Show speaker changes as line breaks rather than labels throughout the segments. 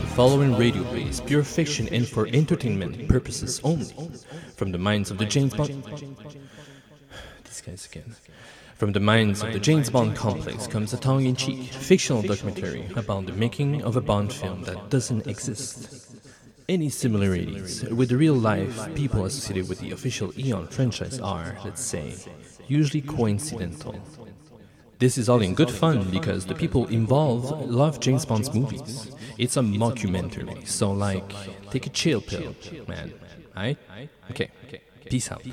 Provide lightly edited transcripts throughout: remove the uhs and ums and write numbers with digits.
following radio play is pure fiction and for entertainment purposes only. From the minds of the James Bond... These guys again. From the minds of the James Bond complex comes a tongue-in-cheek, fictional documentary about the making of a Bond film that doesn't exist. Any similarities with the real-life people associated with the official Eon franchise are, let's say, usually coincidental. This is all in good fun because the people involved love James Bond's movies. It's a mockumentary, so like, take a chill pill, man. Aight? Okay. Peace out.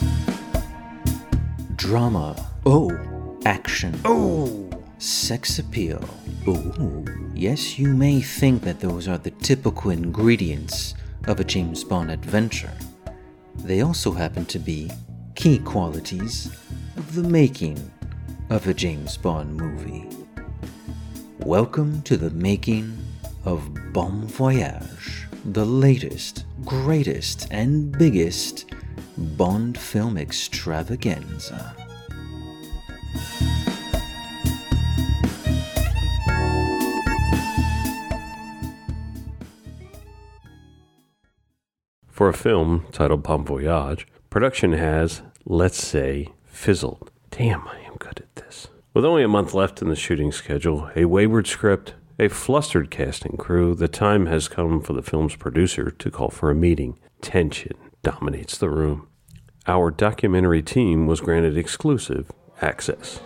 Drama. Oh. Action. Oh. Sex appeal. Oh. Yes, you may think that those are the typical ingredients of a James Bond adventure. They also happen to be key qualities of the making of a James Bond movie. Welcome to the making of Bon Voyage, the latest, greatest, and biggest Bond film extravaganza.
For a film titled Bon Voyage, production has, let's say, fizzled. Damn, I am good at this. With only a month left in the shooting schedule, a wayward script, a flustered casting crew, the time has come for the film's producer to call for a meeting. Tension dominates the room. Our documentary team was granted exclusive access.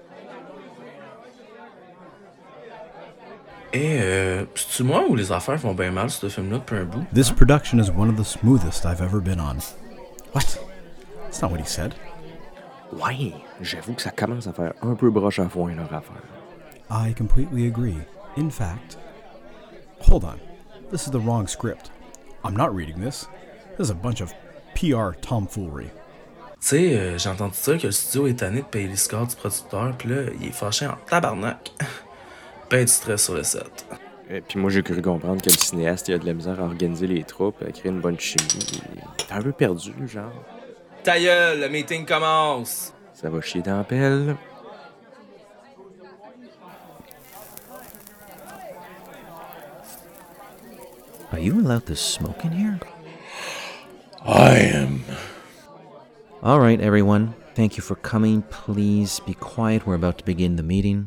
C'est-tu moi ou les affaires vont bien mal sur ce film-là depuis un bout?
This production is one of the smoothest I've ever been on. What? That's not what he said.
Ouais, j'avoue que ça commence à faire un peu broche à foin leur affaire.
I completely agree. In fact, hold on. This is the wrong script. I'm not reading this. This is a bunch of PR tomfoolery.
Tu sais, j'ai entendu dire que le studio est tanné de payer les scores du producteur, pis là, il est fâché en tabarnak. Ben du stress sur le set.
Et puis moi, j'ai cru comprendre que le cinéaste, il a de la misère à organiser les troupes, à créer une bonne chimie. Il est un peu perdu, genre.
Ta gueule, le meeting commence!
Ça va chier dans la pelle.
Are you allowed to smoke in here?
I am.
All right, everyone. Thank you for coming. Please be quiet. We're about to begin the meeting.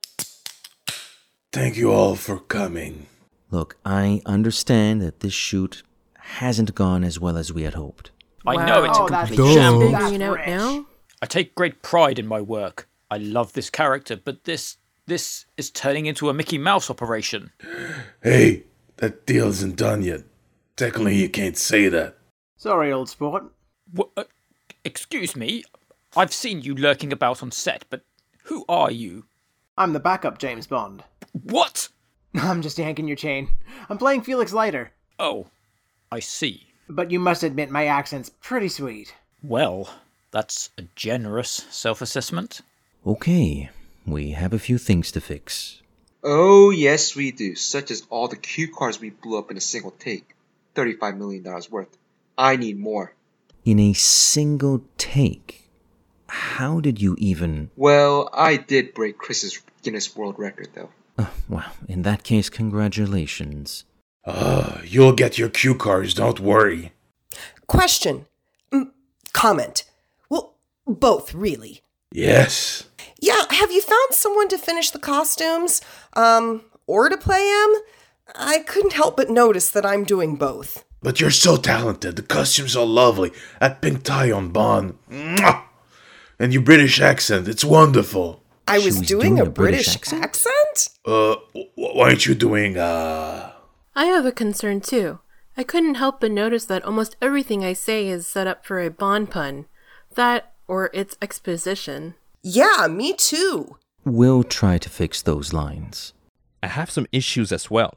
Thank you all for coming.
Look, I understand that this shoot hasn't gone as well as we had hoped.
I know it's a complete shambles. Now? I take great pride in my work. I love this character, but this is turning into a Mickey Mouse operation.
Hey, that deal isn't done yet. Technically, you can't say that.
Sorry, old sport.
Excuse me? I've seen you lurking about on set, but who are you?
I'm the backup James Bond.
What?
I'm just yanking your chain. I'm playing Felix Leiter.
Oh, I see.
But you must admit my accent's pretty sweet.
Well, that's a generous self-assessment.
Okay, we have a few things to fix.
Oh, yes, we do. Such as all the cue cards we blew up in a single take. $35 million worth. I need more.
In a single take? How did you even...
Well, I did break Chris's Guinness World Record, though.
Well, in that case, congratulations.
You'll get your cue cards, don't worry.
Question. Comment. Well, both, really.
Yes.
Yeah, have you found someone to finish the costumes? Or to play them? I couldn't help but notice that I'm doing both.
But you're so talented. The costumes are lovely. That pink tie on Bond. Mwah! And your British accent, it's wonderful.
I was doing a British accent?
Why aren't you doing,
I have a concern, too. I couldn't help but notice that almost everything I say is set up for a Bond pun. That, or its exposition.
Yeah, me too.
We'll try to fix those lines.
I have some issues as well.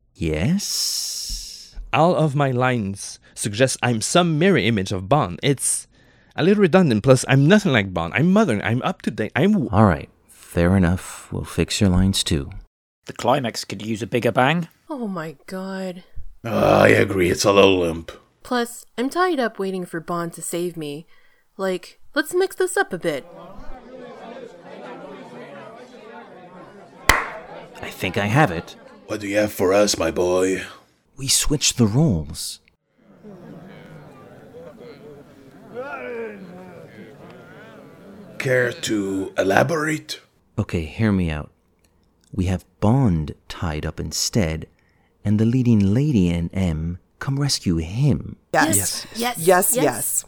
Yes?
All of my lines suggest I'm some mirror image of Bond. It's a little redundant, plus I'm nothing like Bond. I'm modern, I'm up to date, I'm...
Alright, fair enough. We'll fix your lines too.
The climax could use a bigger bang.
Oh my god.
I agree, it's a little limp.
Plus, I'm tied up waiting for Bond to save me. Like, let's mix this up a bit.
I think I have it.
What do you have for us, my boy?
We switched the roles.
Care to elaborate?
Okay, hear me out. We have Bond tied up instead, and the leading lady and M come rescue him.
Yes. Yes.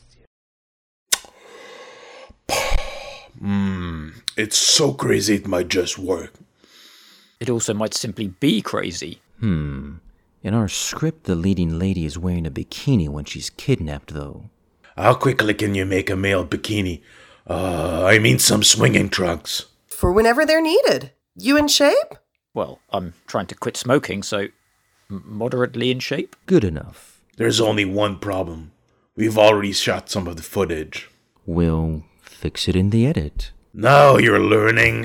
It's so crazy it might just work.
It also might simply be crazy.
In our script, the leading lady is wearing a bikini when she's kidnapped, though.
How quickly can you make a male bikini? I mean some swinging trunks.
For whenever they're needed. You in shape?
Well, I'm trying to quit smoking, so moderately in shape.
Good enough.
There's only one problem. We've already shot some of the footage.
We'll fix it in the edit.
Now you're learning.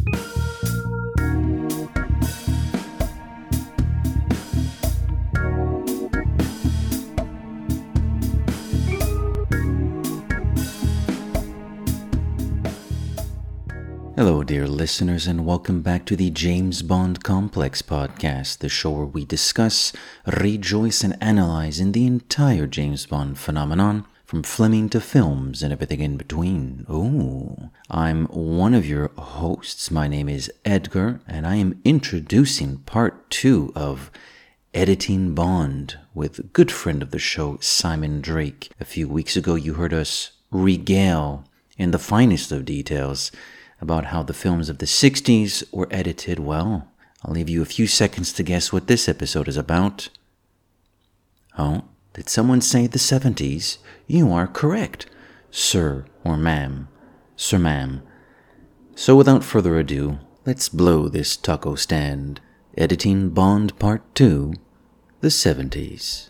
Hello, dear listeners, and welcome back to the James Bond Complex podcast, the show where we discuss, rejoice, and analyze in the entire James Bond phenomenon, from Fleming to films and everything in between. Ooh. I'm one of your hosts. My name is Edgar, and I am introducing part 2 of Editing Bond with a good friend of the show, Simon Drake. A few weeks ago, you heard us regale in the finest of details about how the films of the 60s were edited well. I'll leave you a few seconds to guess what this episode is about. Oh, did someone say the 70s? You are correct, sir or ma'am. Sir, ma'am. So without further ado, let's blow this taco stand. Editing Bond Part 2, the 70s.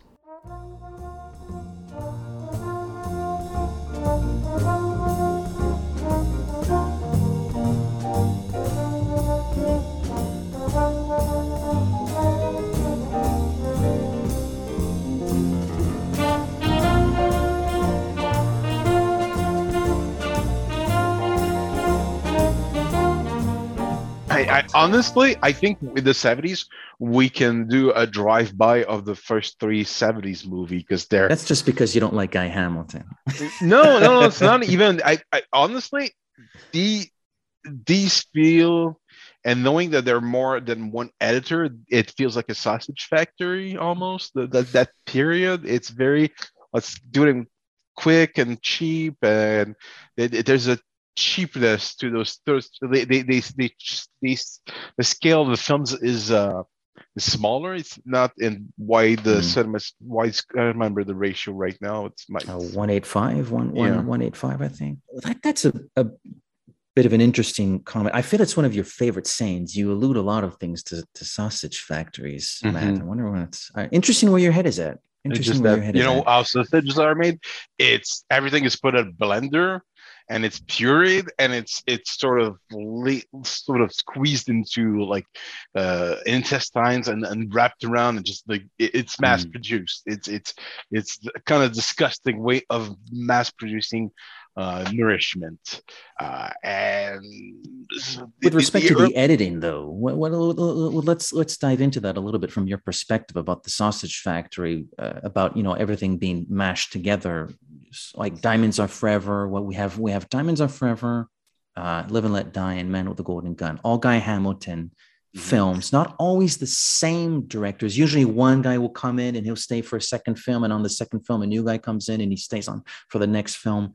I honestly, I think with the 70s, we can do a drive-by of the first 3 70s movie because they're...
That's just because you don't like Guy Hamilton.
No, it's not even... I honestly, these feel... And knowing that there are more than one editor, it feels like a sausage factory almost. That period, it's very... Let's do it quick and cheap, and there's a cheapness to those. The scale of the films is smaller. It's not in wide cinema. Wide. I don't remember the ratio right now. It's
185, 185, I think. That's a bit of an interesting comment. I feel it's one of your favorite sayings. You allude a lot of things to sausage factories, Matt. I wonder when it's interesting where your head is at.
Interesting where your head is at. How sausages are made. It's everything is put in a blender. And it's pureed, and it's sort of squeezed into like intestines and wrapped around, and just like it's mass produced. It's kind of disgusting way of mass producing nourishment. And
with respect to the editing, though, let's dive into that a little bit from your perspective about the sausage factory, about everything being mashed together. Like Diamonds Are Forever, what we have Diamonds Are Forever, Live and Let Die, and Man with the Golden Gun. All Guy Hamilton films, not always the same directors. Usually one guy will come in and he'll stay for a second film, and on the second film a new guy comes in and he stays on for the next film.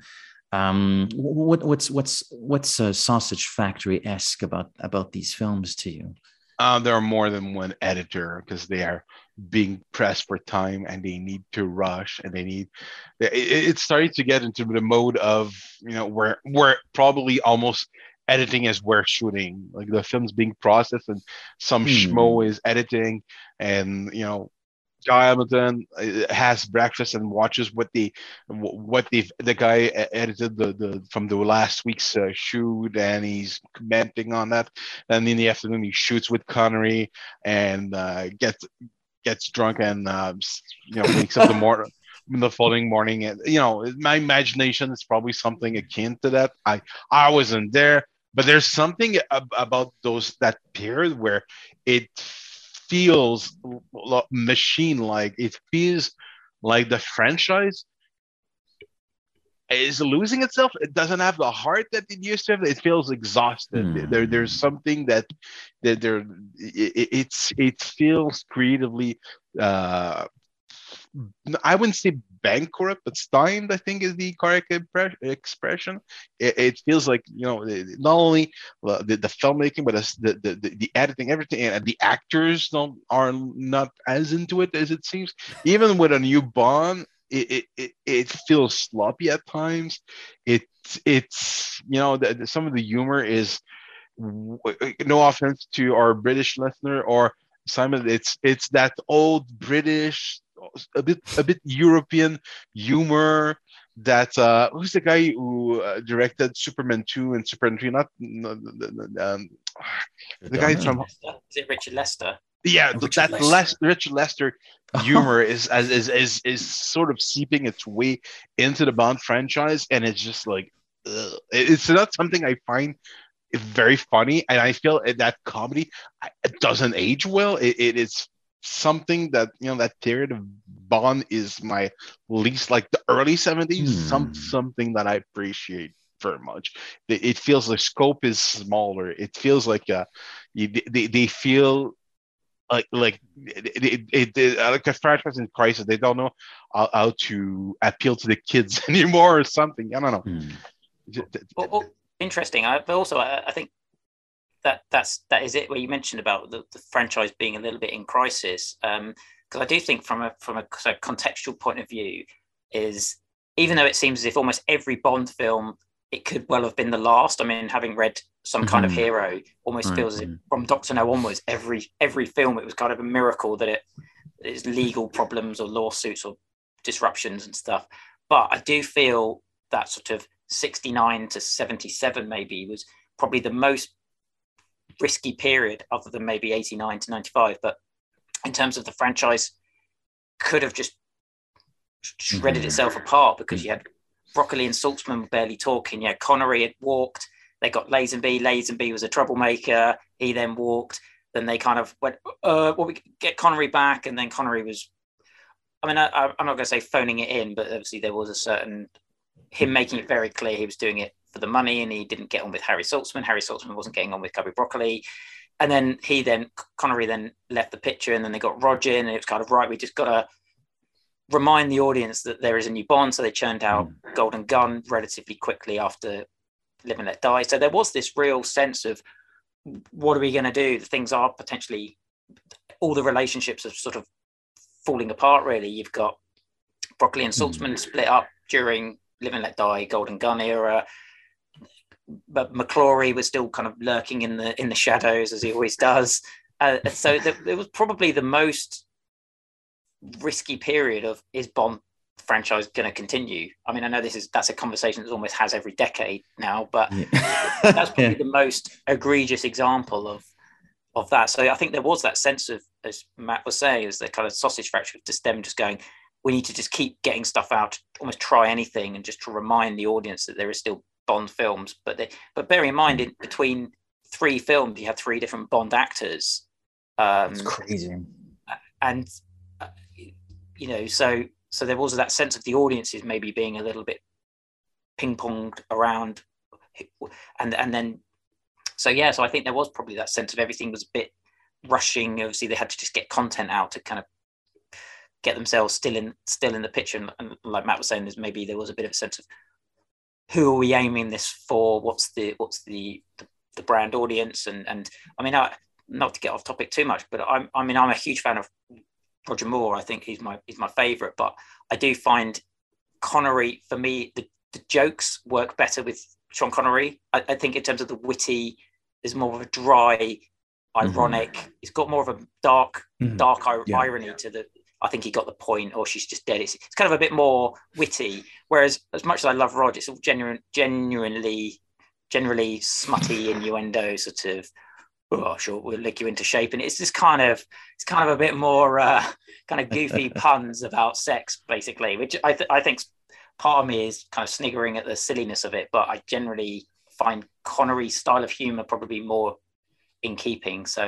What's Sausage Factory-esque about these films to you?
There are more than one editor because they are being pressed for time and they need to rush, and it's starting to get into the mode of where probably almost editing is where shooting, like the film's being processed and some schmo is editing, and Guy Hamilton has breakfast and watches what the guy edited from the last week's shoot, and he's commenting on that. And in the afternoon, he shoots with Connery and gets drunk and wakes up the following morning. And my imagination is probably something akin to that. I wasn't there, but there's something about that period where it feels machine-like. It feels like the franchise is losing itself. It doesn't have the heart that it used to have. It feels exhausted. There's something that it feels creatively. I wouldn't say bankrupt, but stymied, I think, is the correct expression. It feels like, not only the filmmaking, but the editing, everything, and the actors are not as into it as it seems. Even with a new Bond, it feels sloppy at times. It's some of the humor is, no offense to our British listener or Simon, it's that old British, a bit European humor that who's the guy who directed Superman 2 and Superman 3? The guy from,
is it Richard Lester?
Yeah, Richard Lester humor is sort of seeping its way into the Bond franchise, and it's just like, ugh. It's not something I find very funny, and I feel that comedy, it doesn't age well. It is something that, that period of Bond is my least, like the early 70s, something that I appreciate very much. It feels like scope is smaller. It feels like they feel like a franchise in crisis. They don't know how to appeal to the kids anymore or something. I don't know.
Interesting. But also, I think that is it. Where you mentioned about the franchise being a little bit in crisis, because I do think from a sort of contextual point of view, is even though it seems as if almost every Bond film, it could well have been the last. I mean, having read Some Kind of Hero, almost feels as if from Doctor No onwards, every film, it was kind of a miracle that it's legal problems or lawsuits or disruptions and stuff. But I do feel that sort of 69 to 77 maybe was probably the most risky period, other than maybe 89 to 95. But in terms of the franchise, could have just shredded itself apart, because you had Broccoli and Saltzman were barely talking. Yeah, Connery had walked. They got Lazenby. Lazenby was a troublemaker. He then walked. Then they kind of went, we get Connery back. And then Connery was, I'm not going to say phoning it in, but obviously there was a certain, him making it very clear he was doing it for the money, and he didn't get on with Harry Saltzman. Harry Saltzman wasn't getting on with Cubby Broccoli. And then Connery then left the picture, and then they got Roger in, and it was kind of, right, we just got to remind the audience that there is a new Bond. So they churned out Golden Gun relatively quickly after Live and Let Die. So there was this real sense of, what are we going to do? The things are potentially, all the relationships are sort of falling apart, really. You've got Broccoli and Saltzman split up during Live and Let Die, Golden Gun era. But McClory was still kind of lurking in the shadows, as he always does. So it was probably the most risky period of, is Bond franchise going to continue? I mean, I know that's a conversation that almost has every decade now, but that's probably the most egregious example of that. So I think there was that sense of, as Matt was saying, is the kind of sausage factory, just them just going, we need to just keep getting stuff out, almost try anything, and just to remind the audience that there is still Bond films. But bear in mind, in between 3 films, you have 3 different Bond actors.
It's crazy.
And so there was that sense of the audiences maybe being a little bit ping-ponged around, and then so I think there was probably that sense of everything was a bit rushing. Obviously, they had to just get content out to kind of get themselves still in the picture. And like Matt was saying, there was a bit of a sense of, who are we aiming this for? What's the brand audience? And I mean, not to get off topic too much, but I'm a huge fan of Roger Moore. I think he's my favorite, but I do find Connery, for me, the jokes work better with Sean Connery. I think in terms of the witty, there's more of a dry, ironic. It's got more of a dark irony to the. I think he got the point, or she's just dead. It's kind of a bit more witty. Whereas, as much as I love Roger, it's all generally smutty innuendo, sort of. Oh, sure, we'll lick you into shape, and it's just kind of a bit more kind of goofy puns about sex, basically, which I think part of me is kind of sniggering at the silliness of it, but I generally find Connery's style of humor probably more in keeping. So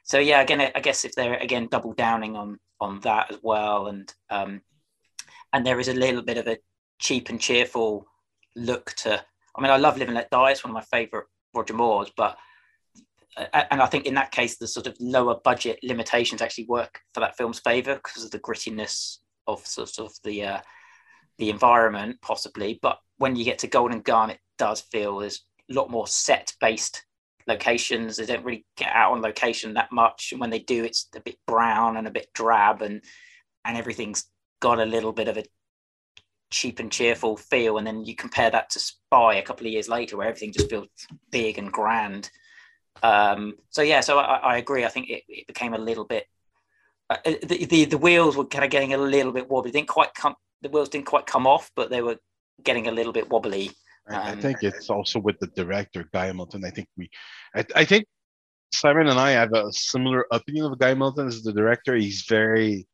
So yeah, again, I guess if they're again double downing on that as well, and there is a little bit of a cheap and cheerful look to. I mean, I love Live and Let Die. It's one of my favourite Roger Moores, but and I think in that case, the sort of lower budget limitations actually work for that film's favour because of the grittiness of sort of the environment, possibly. But when you get to Golden Gun, it does feel there's a lot more set based locations. They don't really get out on location that much, and when they do, it's a bit brown and a bit drab, and everything's got a little bit of a cheap and cheerful feel. And then you compare that to Spy a couple of years later, where everything just feels big and grand. So I agree. I think it became a little bit. The wheels were kind of getting a little bit wobbly. The wheels didn't quite come off, but they were getting a little bit wobbly.
I think it's also with the director, Guy Hamilton. I think Simon and I have a similar opinion of Guy Hamilton as the director. He's very,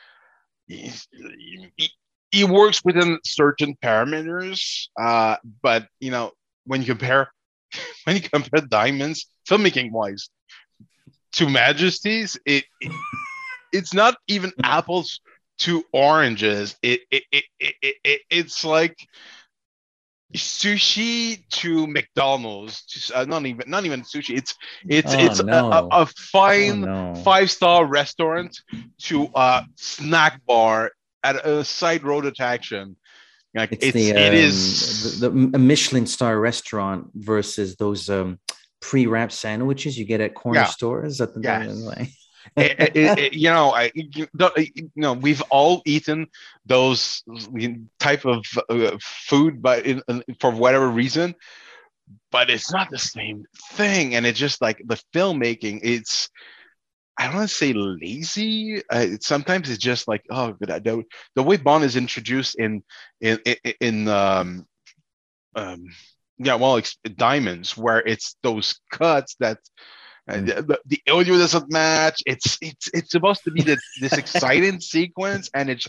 he works within certain parameters, but you know, when you compare Diamonds, filmmaking wise, to Majesties, it's not even apples to oranges. It's like sushi to McDonald's. Not even sushi. It's a fine 5-star restaurant to a snack bar at a side road attraction. Like it is
a Michelin star restaurant versus those pre-wrapped sandwiches you get at corner stores at the
we've all eaten those type of food, but for whatever reason, but it's not the same thing. And it's just like the filmmaking, it's, I don't want to say lazy. Sometimes it's just like, the way Bond is introduced in Diamonds, where it's those cuts that the audio doesn't match. It's supposed to be this exciting sequence, and it's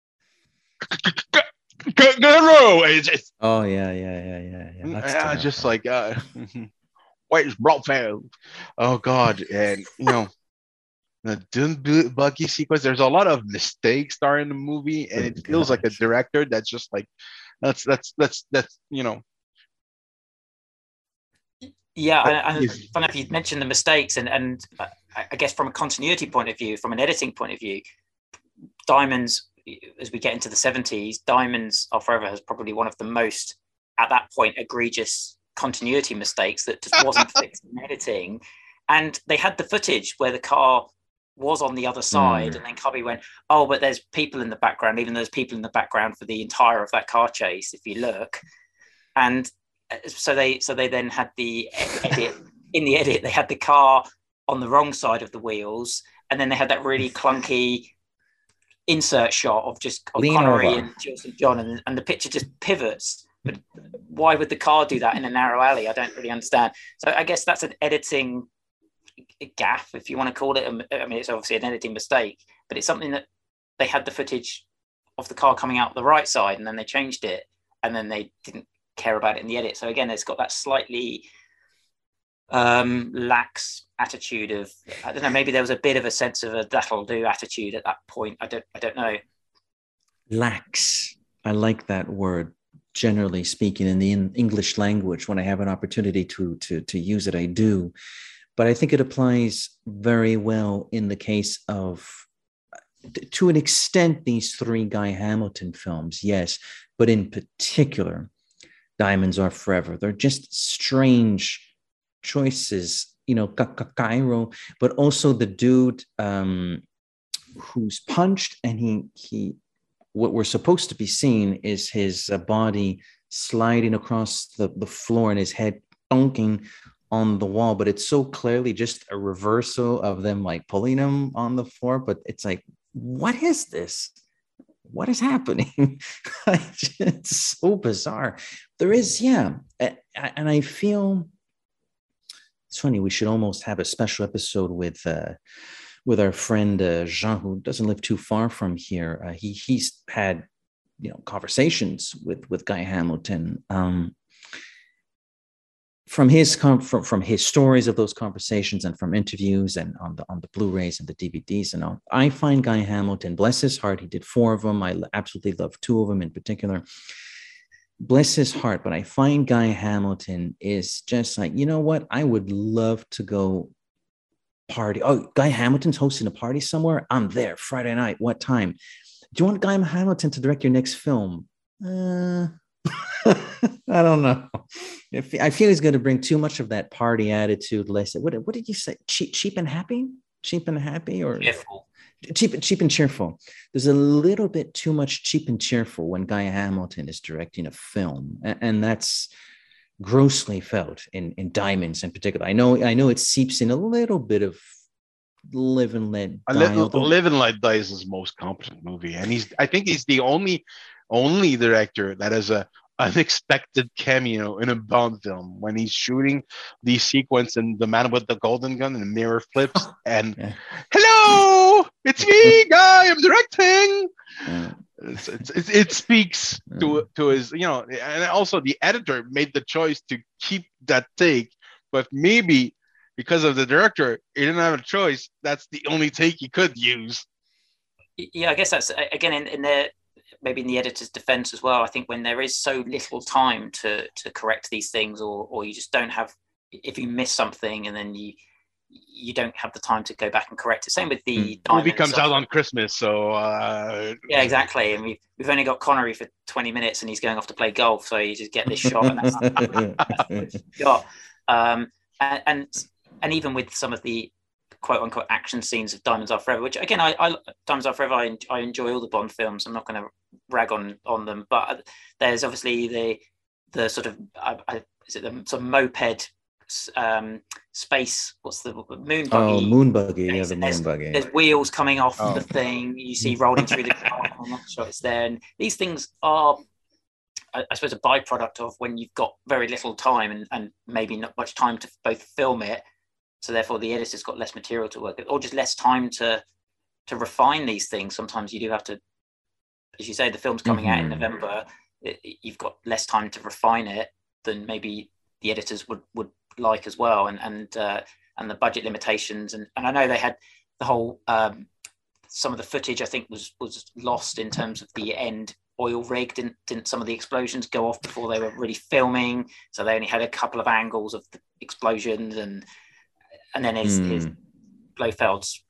just,
That's
just like where's Brofeld? Oh God, and the Dune Buggy sequence. There's a lot of mistakes starring the movie, and it feels like a director that's just like that's.
Yeah, and funny enough, you mentioned the mistakes, and I guess from a continuity point of view, from an editing point of view, Diamonds, as we get into the 70s, Diamonds Are Forever has probably one of the most, at that point, egregious continuity mistakes that just wasn't fixed in editing. And they had the footage where the car was on the other side, and then Cubby went, oh, but there's people in the background, even though there's people in the background for the entire of that car chase, if you look. And so they then had the edit. In the edit, they had the car on the wrong side of the wheels, and then they had that really clunky insert shot of Connery and Jill St. John, and the picture just pivots. But why would the car do that in a narrow alley? I don't really understand. So I guess that's an editing gaffe, if you want to call it. I mean, it's obviously an editing mistake, but it's something that they had the footage of the car coming out the right side, and then they changed it, and then they didn't care about it in the edit. So again, it's got that slightly lax attitude of, I don't know, maybe there was a bit of a sense of a that'll do attitude at that point. I don't know.
Lax. I like that word. Generally speaking, in the English language, when I have an opportunity to use it, I do. But I think it applies very well in the case of, to an extent, these three Guy Hamilton films, yes, but in particular, Diamonds Are Forever. They're just strange choices, Cairo, but also the dude who's punched, and he what we're supposed to be seeing is his body sliding across the floor and his head thunking on the wall, but it's so clearly just a reversal of them like pulling him on the floor. But it's like, what is this? What is happening? It's so bizarre. There is, and I feel it's funny. We should almost have a special episode with our friend Jean, who doesn't live too far from here. He's had conversations with Guy Hamilton. from his stories of those conversations and from interviews and on the Blu-rays and the DVDs and all, I find Guy Hamilton, bless his heart, he did 4 of them. I absolutely love 2 of them in particular. Bless his heart, but I find Guy Hamilton is just like, you know what? I would love to go party. Oh, Guy Hamilton's hosting a party somewhere? I'm there Friday night. What time? Do you want Guy Hamilton to direct your next film? I don't know. I feel he's going to bring too much of that party attitude. What did you say? Cheap and happy? Cheap and happy, or
Cheerful.
Cheap and cheerful. There's a little bit too much cheap and cheerful when Guy Hamilton is directing a film, and that's grossly felt in Diamonds in particular. I know it seeps in a little bit of Live and Let Die.
Live and Let Die is his most competent movie, and I think he's the only director that has a unexpected cameo in a Bond film when he's shooting the sequence in The Man with the Golden Gun and the mirror flips and hello, it's me, Guy, I'm directing. It speaks to his, and also the editor made the choice to keep that take, but maybe because of the director, he didn't have a choice. That's the only take he could use.
Yeah, I guess that's again in the maybe in the editor's defense as well. I think when there is so little time to correct these things, or you just don't have, if you miss something and then you don't have the time to go back and correct it. Same with the
movie comes out on Christmas, so
yeah, exactly. And we've only got Connery for 20 minutes, and he's going off to play golf, so you just get this shot, and that's what you've got. And even with some of the quote unquote action scenes of Diamonds Are Forever, which again, Diamonds Are Forever, I enjoy all the Bond films. I'm not going to rag on them, but there's obviously the sort of is it the sort of moped space? What's the moon buggy?
Oh, moon buggy. Yeah, the moon buggy.
There's wheels coming off the thing. You see rolling through the car. I'm not sure it's there. And these things are, I suppose, a byproduct of when you've got very little time and maybe not much time to both film it. So therefore, the editor's got less material to work with, or just less time to refine these things. Sometimes you do have to, as you say, the film's coming out in November. You've got less time to refine it than maybe the editors would like as well, and the budget limitations. And I know they had the whole some of the footage I think was lost in terms of the end oil rig. Didn't some of the explosions go off before they were really filming? So they only had a couple of angles of the explosions, and then his Blofeld's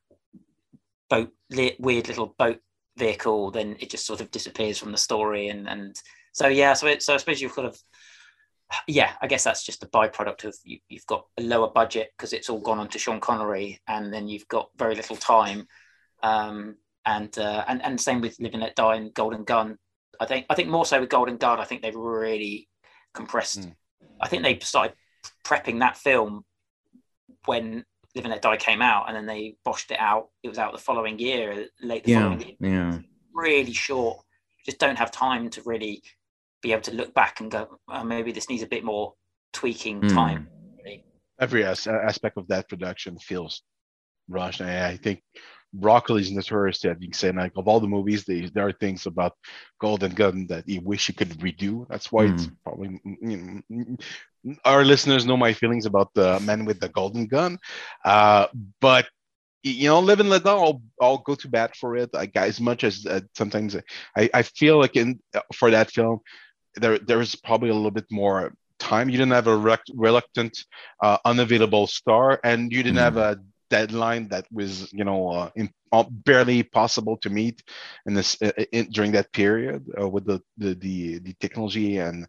weird little boat vehicle, then it just sort of disappears from the story, and so I suppose you've kind of, I guess that's just a byproduct of you've got a lower budget because it's all gone on to Sean Connery, and then you've got very little time, and same with Live and Let Die and Golden Gun. I think more so with Golden Gun. I think they've really compressed. I think they started prepping that film when Live and Let Die came out, and then they boshed it out. It was out the following year, following year.
Yeah.
Really short. Just don't have time to really be able to look back and go, maybe this needs a bit more tweaking time.
Every aspect of that production feels rushed. And I think Broccoli's notorious to being saying, like, of all the movies, there are things about Golden Gun that he wish he could redo. That's why it's probably, our listeners know my feelings about the Man with the Golden Gun. But Live and Let Die, I'll go to bat for it. As much as sometimes I feel like for that film, there is probably a little bit more time. You didn't have a reluctant, unavailable star, and you didn't have a deadline that was barely possible to meet in this during that period with the technology and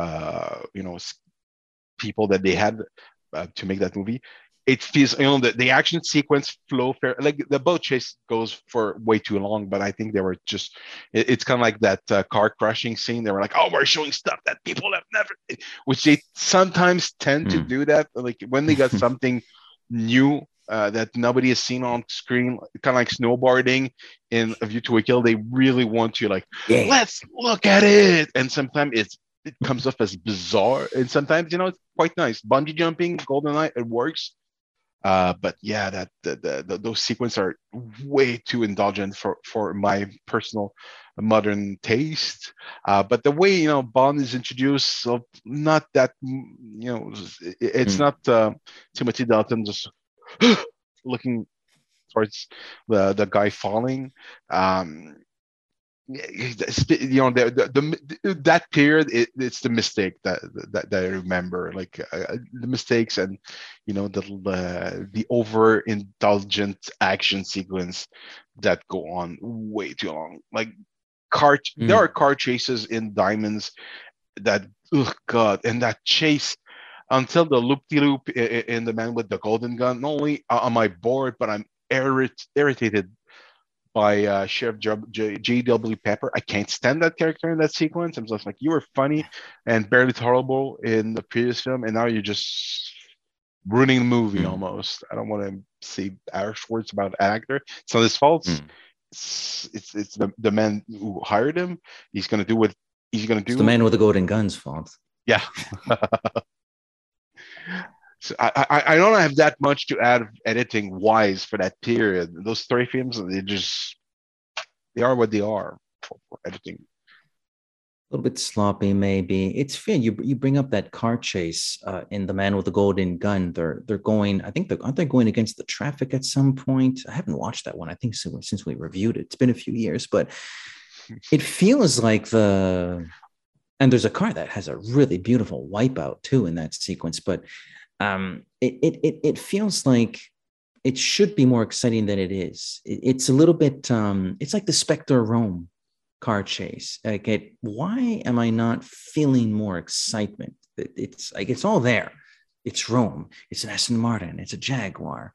people that they had to make that movie. It feels, the action sequence flow fair, like the boat chase goes for way too long, but I think they were just, it's kind of like that car crashing scene. They were like, oh, we're showing stuff that people have never, which they sometimes tend to do that. Like when they got something new that nobody has seen on screen, kind of like snowboarding in A View to a Kill, they really want to let's look at it. And sometimes it comes off as bizarre, and sometimes it's quite nice. Bungee jumping, GoldenEye, it works. But those sequences are way too indulgent for my personal
modern taste. But the way Bond is introduced, so not that it's not Timothy Dalton just looking towards the guy falling. That period, it's the mistake that I remember, like the mistakes and the overindulgent action sequence that go on way too long. Like there are car chases in Diamonds that, oh god, and that chase until the loop-de-loop in The Man with the Golden Gun. Not only am I bored, but I'm irritated by Sheriff J.W. Pepper. I can't stand that character in that sequence. I'm just like, you were funny and barely tolerable in the previous film, and now you're just ruining the movie almost. I don't want to say harsh words about an actor. It's not his fault. It's the man who hired him. He's going to do what he's going to do.
It's the Man with the Golden Gun's fault.
Yeah. So I don't have that much to add editing wise for that period. Those three films, they are what they are for editing.
A little bit sloppy, maybe. It's fair. You bring up that car chase in The Man with the Golden Gun. They're going. Aren't they going against the traffic at some point? I haven't watched that one. I think since we reviewed it, it's been a few years, but it feels like and there's a car that has a really beautiful wipeout too in that sequence, but. It feels like it should be more exciting than it is. It's a little bit. It's like the Spectre Rome car chase. Why am I not feeling more excitement? It's like it's all there. It's Rome. It's an Aston Martin. It's a Jaguar.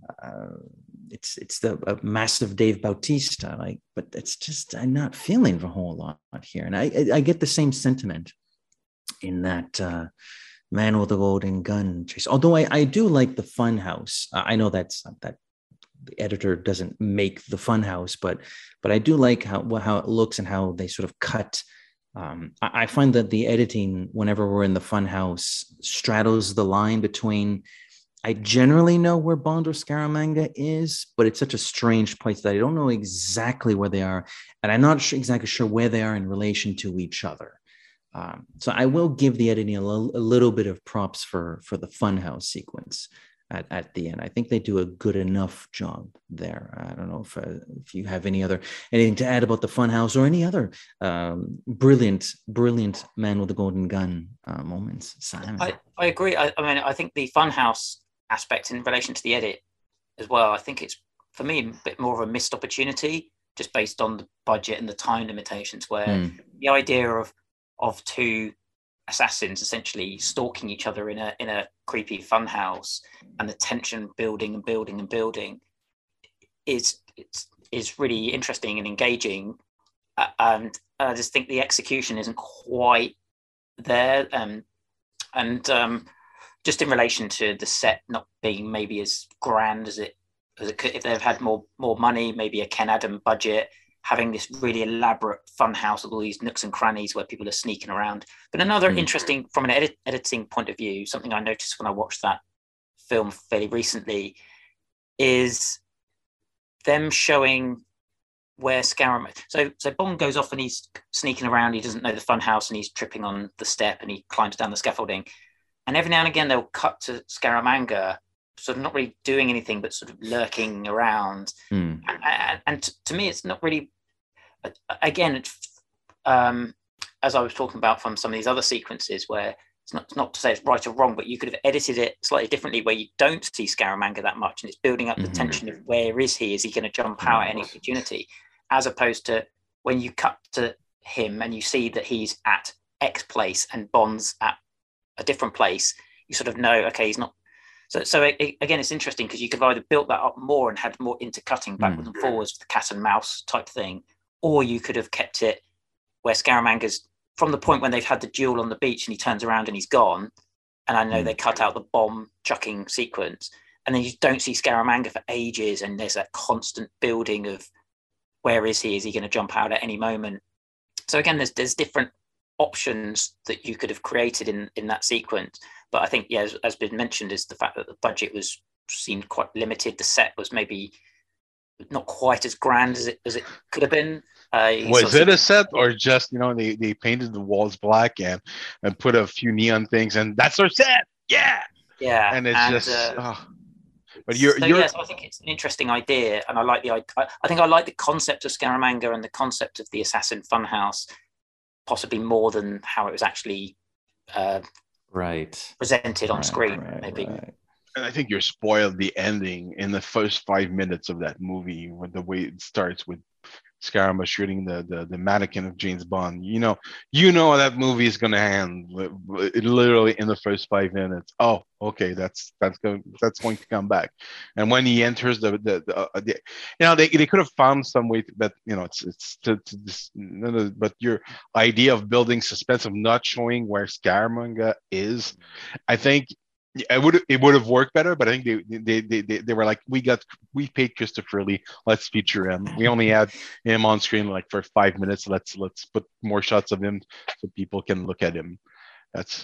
It's a massive Dave Bautista. But it's just I'm not feeling a whole lot here, and I get the same sentiment in that. Man with the Golden Gun chase. Although I do like the Funhouse. I know that the editor doesn't make the Funhouse, but I do like how it looks and how they sort of cut. I find that the editing, whenever we're in the Funhouse, straddles the line between. I generally know where Bond or Scaramanga is, but it's such a strange place that I don't know exactly where they are, and I'm not exactly sure where they are in relation to each other. So I will give the editing a little bit of props for the Funhouse sequence at the end. I think they do a good enough job there. I don't know if you have anything to add about the Funhouse or any other brilliant Man with the Golden Gun moments. Simon.
I agree. I mean, I think the Funhouse aspect in relation to the edit as well, I think it's, for me, a bit more of a missed opportunity just based on the budget and the time limitations, where the idea of two assassins essentially stalking each other in a creepy funhouse, and the tension building and building and building is really interesting and engaging. And I just think the execution isn't quite there. And just in relation to the set not being maybe as grand as it could, if they've had more money, maybe a Ken Adam budget, having this really elaborate fun house with all these nooks and crannies where people are sneaking around. But another interesting, from an editing point of view, something I noticed when I watched that film fairly recently, is them showing where Scaramanga. So Bond goes off and he's sneaking around. He doesn't know the fun house and he's tripping on the step and he climbs down the scaffolding. And every now and again they'll cut to Scaramanga, sort of not really doing anything but sort of lurking around. And to me, it's not really. Again, as I was talking about from some of these other sequences, where it's not to say it's right or wrong, but you could have edited it slightly differently, where you don't see Scaramanga that much, and it's building up the tension of where is he? Is he going to jump out at any opportunity? As opposed to when you cut to him and you see that he's at X place and Bond's at a different place, you sort of know, okay, he's not. So again, it's interesting because you could have either built that up more and had more intercutting backwards and forwards with the cat and mouse type thing, or you could have kept it where Scaramanga's from the point when they've had the duel on the beach and he turns around and he's gone. And I know they cut out the bomb chucking sequence, and then you don't see Scaramanga for ages, and there's that constant building of where is he? Is he going to jump out at any moment? So again, there's different options that you could have created in that sequence. But I think, yeah, as been mentioned, is the fact that the budget seemed quite limited. The set was maybe not quite as grand as it could have been.
Was it a set or just they painted the walls black and put a few neon things and that's our set? Yeah. And it's just. But
so I think it's an interesting idea, and I like the. I think I like the concept of Scaramanga and the concept of the Assassin Funhouse, possibly more than how it was actually presented on screen. Maybe.
Right. And I think you're spoiled the ending in the first 5 minutes of that movie, with the way it starts with Scaramanga shooting the mannequin of James Bond. You know that movie is going to end literally in the first 5 minutes. Oh, okay, that's going to come back. And when he enters they could have found some way but your idea of building suspense, of not showing where Scaramanga is, I think it would have worked better, but I think they were like, we paid Christopher Lee, let's feature him. We only had him on screen like for 5 minutes. Let's put more shots of him so people can look at him. That's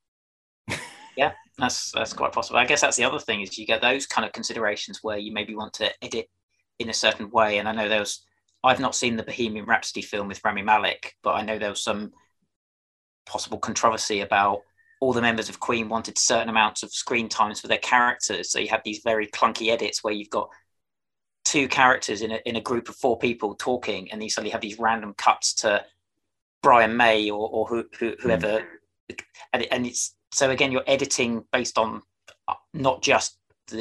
yeah, that's quite possible. I guess that's the other thing, is you get those kind of considerations where you maybe want to edit in a certain way. And I know I've not seen the Bohemian Rhapsody film with Rami Malek, but I know there was some possible controversy about all the members of Queen wanted certain amounts of screen times for their characters. So you have these very clunky edits where you've got two characters in a group of four people talking, and you suddenly have these random cuts to Brian May or whoever. And it's, so again, you're editing based on not just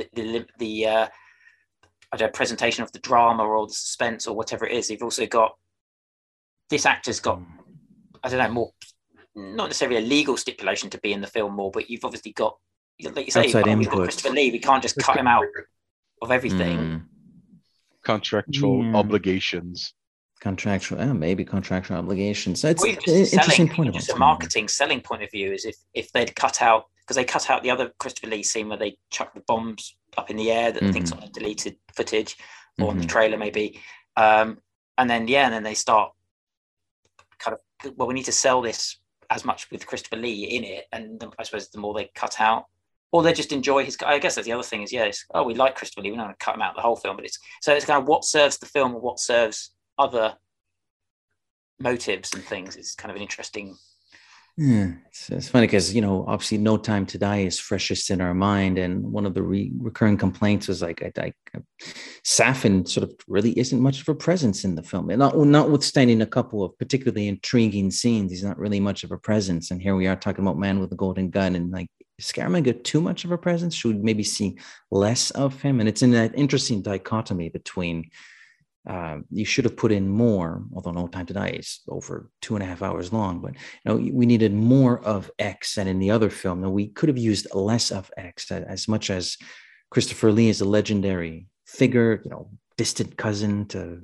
the presentation of the drama or the suspense or whatever it is. You've also got, this actor's got, I don't know, more, not necessarily a legal stipulation to be in the film more, but you've obviously got, like you say, we've got Christopher Lee. We can't just cut him out of everything.
Contractual obligations.
Maybe contractual obligations. That's
an
interesting point.
Just a marketing selling point of view is if they'd cut out, because they cut out the other Christopher Lee scene where they chuck the bombs up in the air that I think's on the deleted footage or on the trailer maybe, and then they start kind of, well, we need to sell this as much with Christopher Lee in it, and I suppose the more they cut out, or they just enjoy his. I guess that's the other thing is, we like Christopher Lee, we're not going to cut him out the whole film, but it's kind of what serves the film and what serves other motives and things. Is kind of an interesting.
Yeah, it's funny because obviously No Time to Die is freshest in our mind, and one of the recurring complaints was like, Safin sort of really isn't much of a presence in the film, and notwithstanding a couple of particularly intriguing scenes, he's not really much of a presence. And here we are talking about Man with the Golden Gun, and like, is Scaramanga too much of a presence? Should we maybe see less of him? And it's in that interesting dichotomy between. You should have put in more, although No Time to Die is over 2.5 hours long, but we needed more of X. And in the other film, we could have used less of X. As much as Christopher Lee is a legendary figure, distant cousin to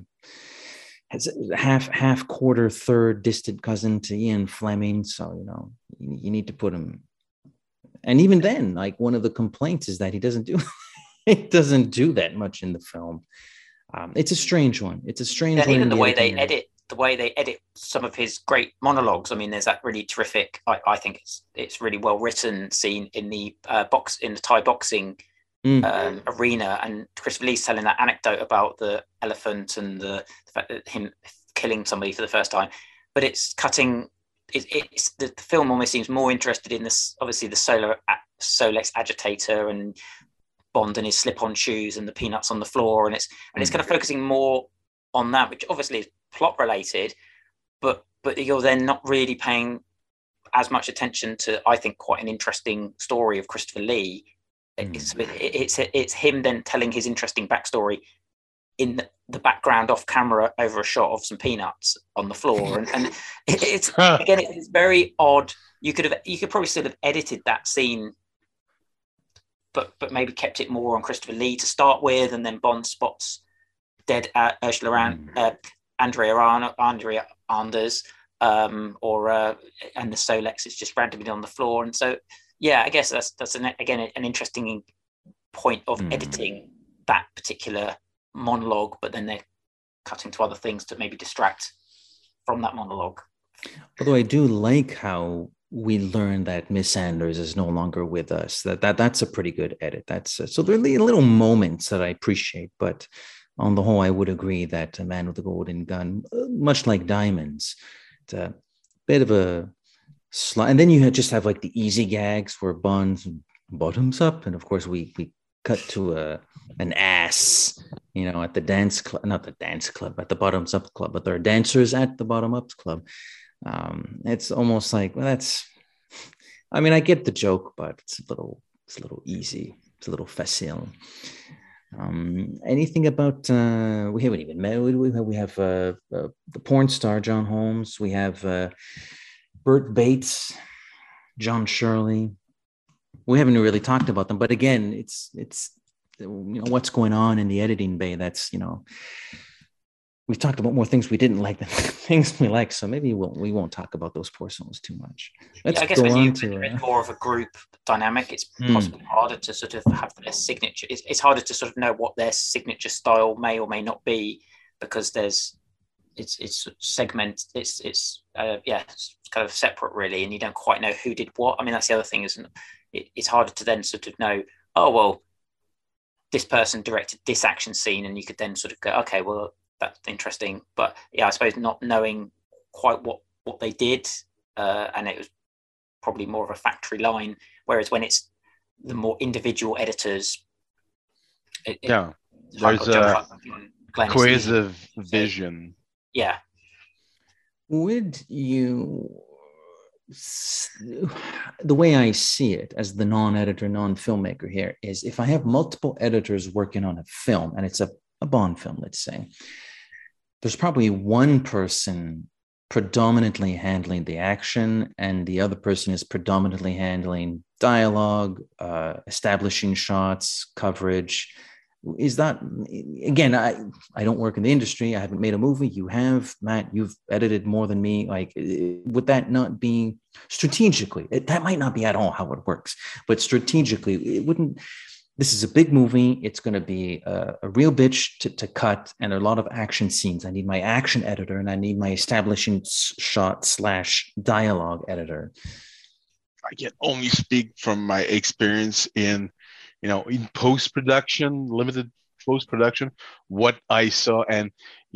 half quarter third distant cousin to Ian Fleming. So you need to put him. And even then, like, one of the complaints is that he doesn't do that much in the film. It's a strange one.
And even the way they edit some of his great monologues. I mean, there's that really terrific. I think it's really well written scene in the Thai boxing arena, and Christopher Lee's telling that anecdote about the elephant and the fact that him killing somebody for the first time. But it's cutting. It's the film almost seems more interested in this. Obviously, the Solex agitator and Bond and his slip-on shoes and the peanuts on the floor, and it's kind of focusing more on that, which obviously is plot related, but you're then not really paying as much attention to, I think, quite an interesting story of Christopher Lee. It's him then telling his interesting backstory in the background off camera over a shot of some peanuts on the floor, and it's again, it's very odd. You could probably still have edited that scene, but maybe kept it more on Christopher Lee to start with, and then Bond spots dead Andrea Anders, and the Solex is just randomly on the floor, and so I guess that's an interesting point of editing that particular monologue, but then they're cutting to other things to maybe distract from that monologue.
Although I do like how we learn that Miss Anders is no longer with us. That's a pretty good edit. So there are little moments that I appreciate, but on the whole, I would agree that A Man with a Golden Gun, much like Diamonds, it's a bit of a slide. And then you just have like the easy gags where Bond's bottoms up, and of course we cut to an ass, at the dance club, not the dance club, at the Bottoms Up Club, but there are dancers at the Bottom Ups Club. It's almost like, well, that's, I mean, I get the joke, but it's a little easy. It's a little facile. Anything about, we haven't even met, we have the porn star, John Holmes. We have Burt Bates, John Shirley. We haven't really talked about them, but again, it's what's going on in the editing bay. That's we've talked about more things we didn't like than things we like, so maybe we won't talk about those poor souls too much. Let's
I guess
go
when
on
you
to
it's more of a group dynamic, it's possibly harder to sort of have their signature. It's harder to sort of know what their signature style may or may not be, because it's segment. It's kind of separate really, and you don't quite know who did what. I mean, that's the other thing, isn't it? It's harder to then sort of know, oh, well, this person directed this action scene, and you could then sort of go, okay, well, that's interesting. But yeah, I suppose not knowing quite what they did, and it was probably more of a factory line, whereas when it's the more individual editors,
there's a cohesive vision.
Yeah.
Would you, the way I see it as the non-editor, non-filmmaker here, is if I have multiple editors working on a film, and it's a Bond film, let's say, there's probably one person predominantly handling the action, and the other person is predominantly handling dialogue, establishing shots, coverage. Is that, again, I don't work in the industry. I haven't made a movie. You have, Matt, you've edited more than me. Like, would that not be strategically, that might not be at all how it works, but strategically, it wouldn't. This is a big movie. It's going to be a real bitch to cut, and a lot of action scenes. I need my action editor, and I need my establishing shot / dialogue editor.
I can only speak from my experience in post-production, limited post-production, what I saw, and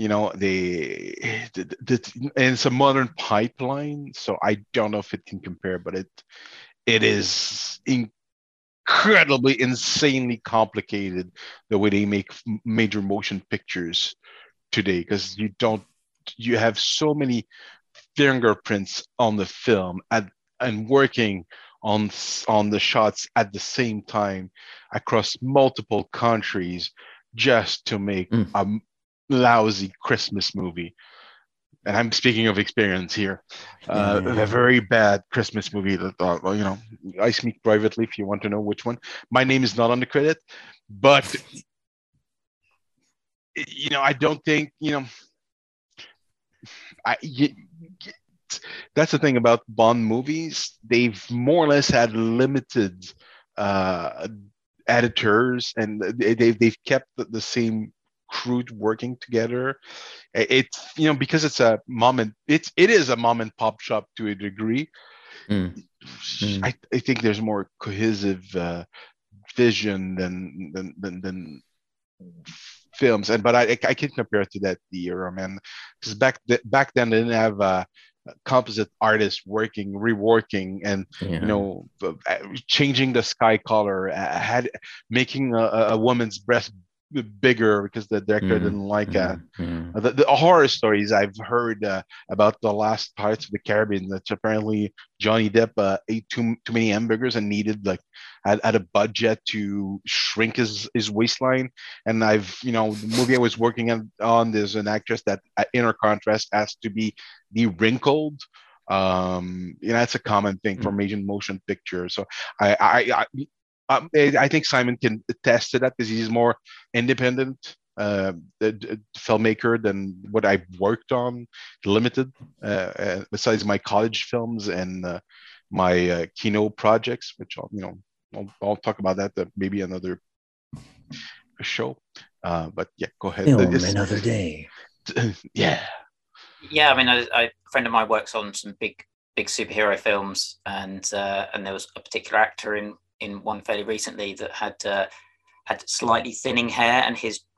it's a modern pipeline, so I don't know if it can compare, but it is incredibly, insanely complicated the way they make major motion pictures today, because you have so many fingerprints on the film and working on the shots at the same time across multiple countries just to make a lousy Christmas movie. And I'm speaking of experience here. A very bad Christmas movie that, Ice Me privately if you want to know which one. My name is not on the credit, but, I don't think, that's the thing about Bond movies. They've more or less had limited editors, and they've kept the same crew working together. It's because it's a it is a mom and pop shop to a degree. I think there's more cohesive vision than films, but I can compare it to that era, man, because back then they didn't have composite artists reworking and changing the sky color, making a woman's breast bigger because the director didn't like the horror stories I've heard about the last Pirates of the Caribbean, that apparently Johnny Depp ate too many hamburgers and needed had a budget to shrink his waistline. And the movie I was working on, there's an actress that inner contrast has to be de-wrinkled. That's a common thing for major motion pictures. So I think Simon can attest to that because he's more independent filmmaker than what I've worked on, limited, besides my college films and my Kino projects, which I'll talk about that maybe another show. But yeah, go ahead.
Film another day.
Yeah. I mean, a friend of mine works on some big superhero films, and there was a particular actor in one fairly recently that had slightly thinning hair, and his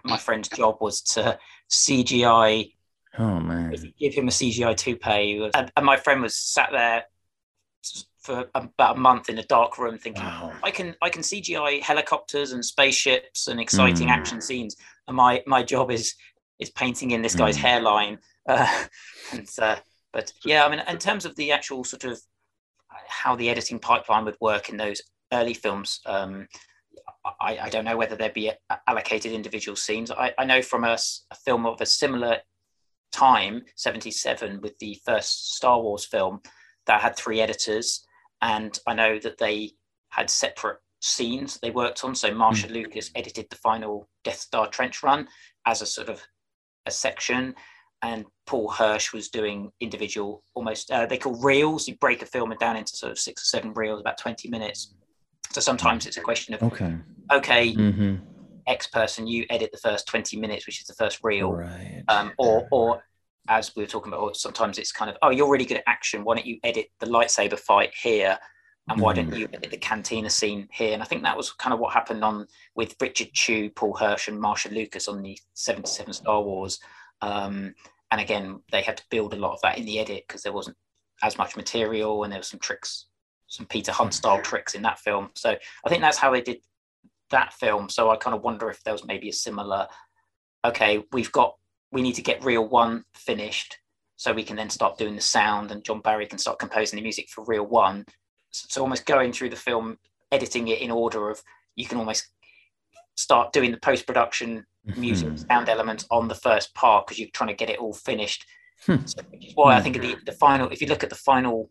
my friend's job was to CGI.
Oh man!
Give him a CGI toupee, and my friend was sat there for about a month in a dark room thinking, I can CGI helicopters and spaceships and exciting action scenes, and my job is painting in this guy's hairline. But yeah, I mean, in terms of the actual sort of how the editing pipeline would work in those early films, I don't know whether there'd be allocated individual scenes. I know from a film of a similar time, 1977, with the first Star Wars film, that had 3 editors, and I know that they had separate scenes they worked on. So Marcia Lucas edited the final Death Star trench run as a sort of a section, and Paul Hirsch was doing individual, almost they call reels. You break a film down into sort of 6 or 7 reels, about 20 minutes. So sometimes it's a question of okay, X person, you edit the first 20 minutes, which is the first reel,
right.
Or as we were talking about, or sometimes it's kind of, oh, you're really good at action, why don't you edit the lightsaber fight here, and why don't you edit the cantina scene here? And I think that was kind of what happened with Richard Chew, Paul Hirsch, and Marcia Lucas on the 1977 Star Wars. And again, they had to build a lot of that in the edit because there wasn't as much material, and there were some tricks, some Peter Hunt style tricks in that film. So I think that's how they did that film. So I kind of wonder if there was maybe a similar, okay, we need to get reel 1 finished so we can then start doing the sound, and John Barry can start composing the music for reel 1. So almost going through the film, editing it in order of, you can almost start doing the post-production music sound elements on the first part because you're trying to get it all finished. So, which is why I think the final, if you look at the final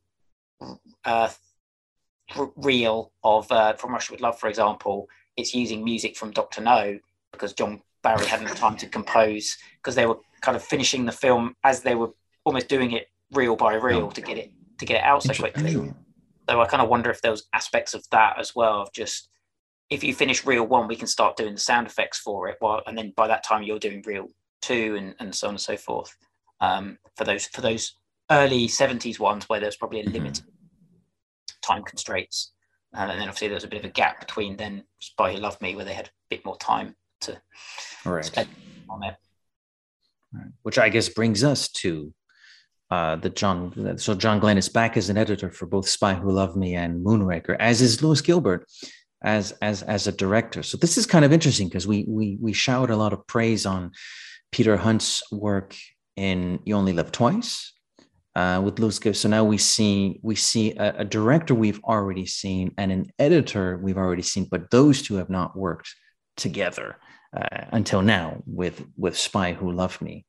reel of From Russia With Love, for example, it's using music from Dr. No because John Barry hadn't had time to compose, because they were kind of finishing the film as they were almost doing it reel by reel to get it out so quickly. So I kind of wonder if there was aspects of that as well, of just, if you finish reel 1, we can start doing the sound effects for it, and then by that time you're doing reel 2 and so on and so forth. For those early 70s ones where there's probably a limited time constraints, and then obviously there's a bit of a gap between then Spy Who Loved Me, where they had a bit more time to spend on it.
Right. Which I guess brings us to John Glenn is back as an editor for both Spy Who Loved Me and Moonraker, as is Louis Gilbert as a director. So this is kind of interesting because we showered a lot of praise on Peter Hunt's work in You Only Live Twice with Louis Gilbert. So now we see a director we've already seen and an editor we've already seen, but those two have not worked together until now with Spy Who Loved Me.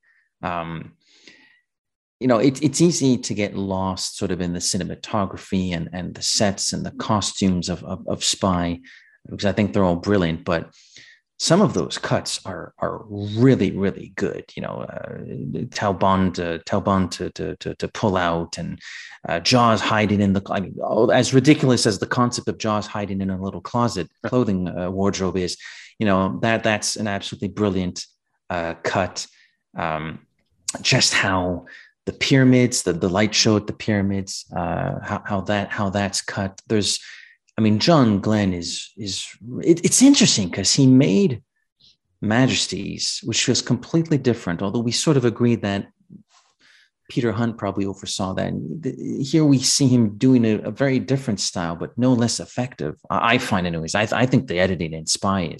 It's easy to get lost sort of in the cinematography and the sets and the costumes of Spy, because I think they're all brilliant, but some of those cuts are really, really good. Talbot to pull out, and Jaws hiding in as ridiculous as the concept of Jaws hiding in a little clothing wardrobe is, that's an absolutely brilliant cut. Just how the pyramids, the light show at the pyramids, how that's cut. John Glenn it's interesting because he made Majesties, which was completely different, although we sort of agree that Peter Hunt probably oversaw that. And here we see him doing a very different style, but no less effective. I find anyways. I think the editing in Spy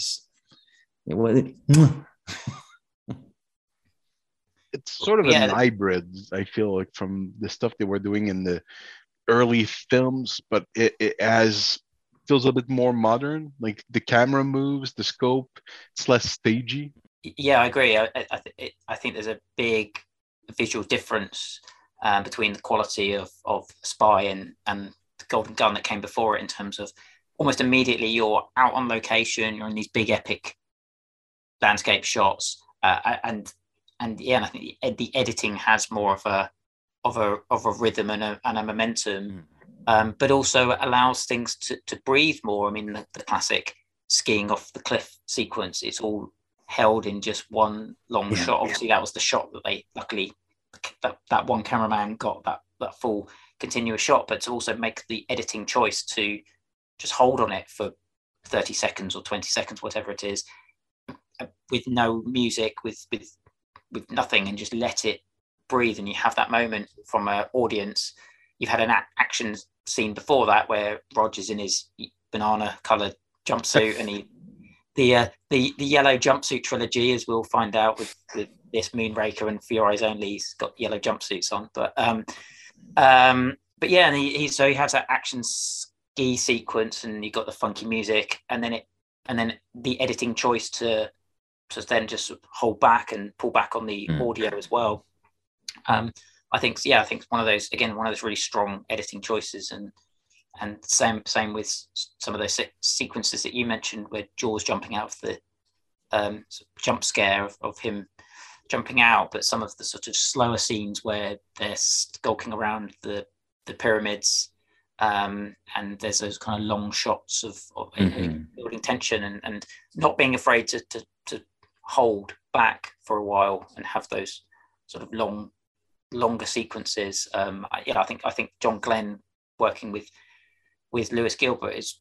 it's sort of an hybrid, I feel like, from the stuff they were doing in the early films, but it feels a bit more modern. Like the camera moves, the scope, it's less stagey.
Yeah, I agree. I think there's a big visual difference between the quality of Spy and the Golden Gun that came before it, in terms of almost immediately you're out on location, you're in these big epic landscape shots, and I think the editing has more of a rhythm and a momentum, but also allows things to breathe more. I mean, the classic skiing off the cliff sequence, it's all held in just one long shot. Obviously, that was the shot that they luckily that one cameraman got that full continuous shot, but to also make the editing choice to just hold on it for 30 seconds or 20 seconds, whatever it is, with no music, with nothing, and just let it breathe, and you have that moment from an audience. You've had an action scene before that where Roger's in his banana coloured jumpsuit, and the yellow jumpsuit trilogy, as we'll find out with this Moonraker and For Your Eyes Only, he's got yellow jumpsuits on. But yeah, and he has that action ski sequence, and you got the funky music, and then the editing choice to then just hold back and pull back on the audio as well. I think it's one of those really strong editing choices, and same with some of those sequences that you mentioned, where Jaws jumping out of the jump scare of him jumping out, but some of the sort of slower scenes where they're skulking around the pyramids, and there's those kind of long shots of building tension and not being afraid to hold back for a while and have those sort of longer sequences. I think John Glenn working with Lewis Gilbert is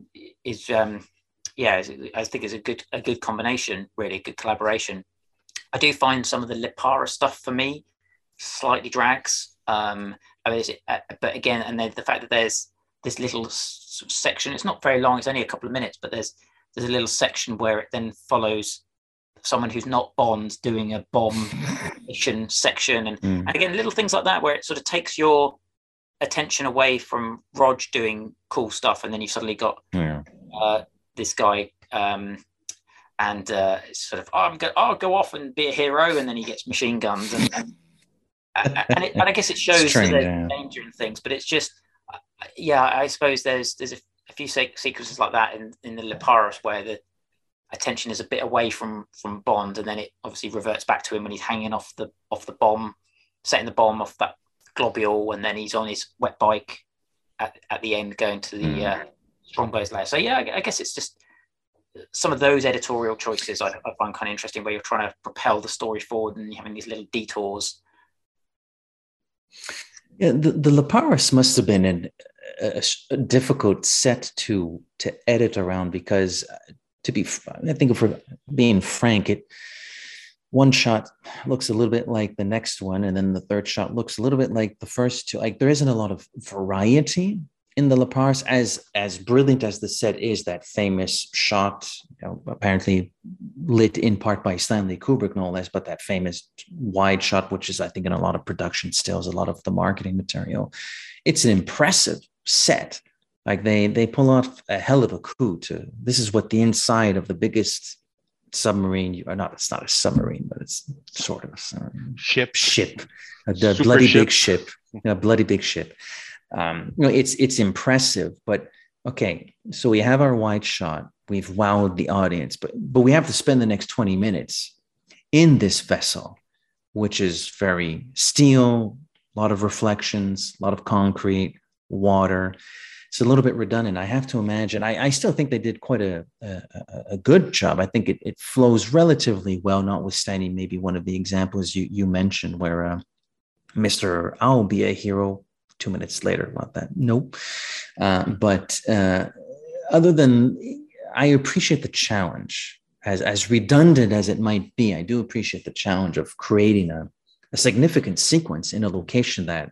I think is a good combination, really good collaboration. I do find some of the Lipara stuff for me slightly drags. But again, and then the fact that there's this little sort of section, it's not very long, it's only a couple of minutes, but there's a little section where it then follows someone who's not Bond doing a bomb mission section, and again, little things like that where it sort of takes your attention away from Rog doing cool stuff, and then you suddenly got this guy and it's sort of I'll go off and be a hero, and then he gets machine guns, and I guess it shows that there's danger and things, but it's just I suppose there's a few sequences like that in the Leparos where the attention is a bit away from Bond, and then it obviously reverts back to him when he's hanging off the bomb, setting the bomb off that globule, and then he's on his wet bike at the end going to the Strongbow's lair. So I guess it's just some of those editorial choices I find kind of interesting, where you're trying to propel the story forward and you're having these little detours.
Yeah, the Leparos must have been a difficult set to edit around, because I think if we're being frank, one shot looks a little bit like the next one, and then the third shot looks a little bit like the first two. Like, there isn't a lot of variety in the Leparos. As brilliant as the set is, that famous shot, apparently lit in part by Stanley Kubrick, no less, but that famous wide shot, which is, I think, in a lot of production stills, a lot of the marketing material. It's an impressive set. Like, they pull off a hell of a coup this is what the inside of the biggest submarine, or not, it's not a submarine, but it's sort of a submarine. Ship. The bloody big ship. Bloody big ship. It's impressive, but okay, so we have our wide shot, we've wowed the audience, but we have to spend the next 20 minutes in this vessel, which is very steel, a lot of reflections, a lot of concrete, water. It's a little bit redundant. I have to imagine. I still think they did quite a good job. I think it flows relatively well, notwithstanding maybe one of the examples you mentioned where Mr. I'll be a hero 2 minutes later. About that, nope. But other than, I appreciate the challenge, as redundant as it might be. I do appreciate the challenge of creating a significant sequence in a location that,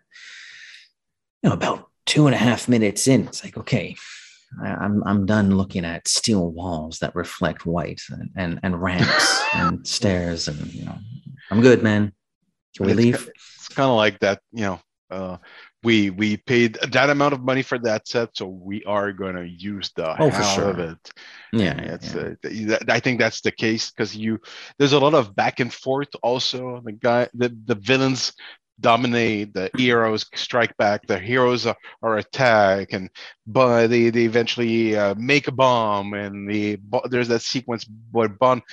about 2.5 minutes in, it's like, okay, I'm done looking at steel walls that reflect white and ramps and stairs, and I'm good, man. Can we leave?
It's kind of like that, we paid that amount of money for that set, so we are going to use the hell of it. I think that's the case, because there's a lot of back and forth. Also, the villains dominate, the heroes strike back, the heroes are attack, but they eventually make a bomb, and there's that sequence where Bond,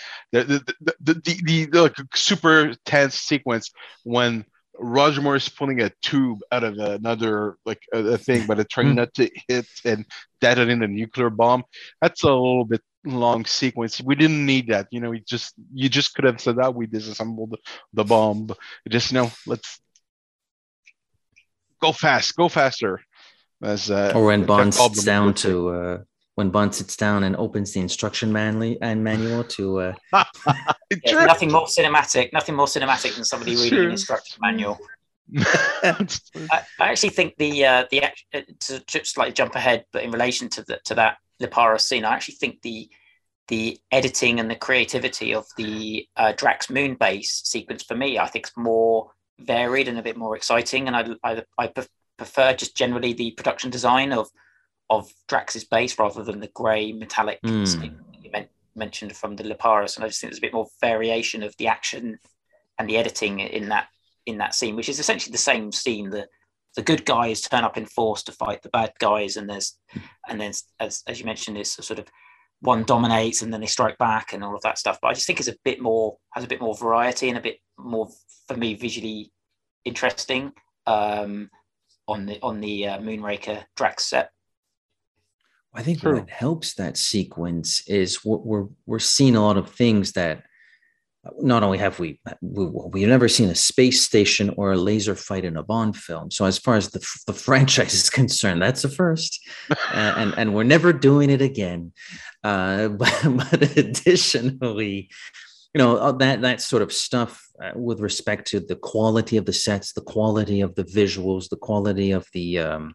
the super tense sequence when Roger Moore is pulling a tube out of another a thing, but it's trying not to hit and detonate a nuclear bomb. That's a little bit long sequence. We didn't need that. You just could have said that we disassembled the bomb. Just let's go faster. As
or when Bond sits down to when Bond sits down and opens the instruction manual to.
Yeah, nothing more cinematic than somebody reading an instruction manual. I actually think to just slightly jump ahead, but in relation to that Liparos scene, I actually think the editing and the creativity of the Drax moon base sequence, for me, I think is more varied and a bit more exciting, and I prefer just generally the production design of Drax's base rather than the grey metallic skin you mentioned from the Liparos. And I just think there's a bit more variation of the action and the editing in that scene, which is essentially the same scene. The good guys turn up in force to fight the bad guys, and then as you mentioned, this sort of one dominates and then they strike back and all of that stuff. But I just think it's has a bit more variety and a bit more, for me, visually interesting on the Moonraker Drax set.
I think what helps that sequence is we're seeing a lot of things that not only have we've never seen a space station or a laser fight in a Bond film. So as far as the franchise is concerned, that's a first, and we're never doing it again. But additionally, that sort of stuff with respect to the quality of the sets, the quality of the visuals, the quality of the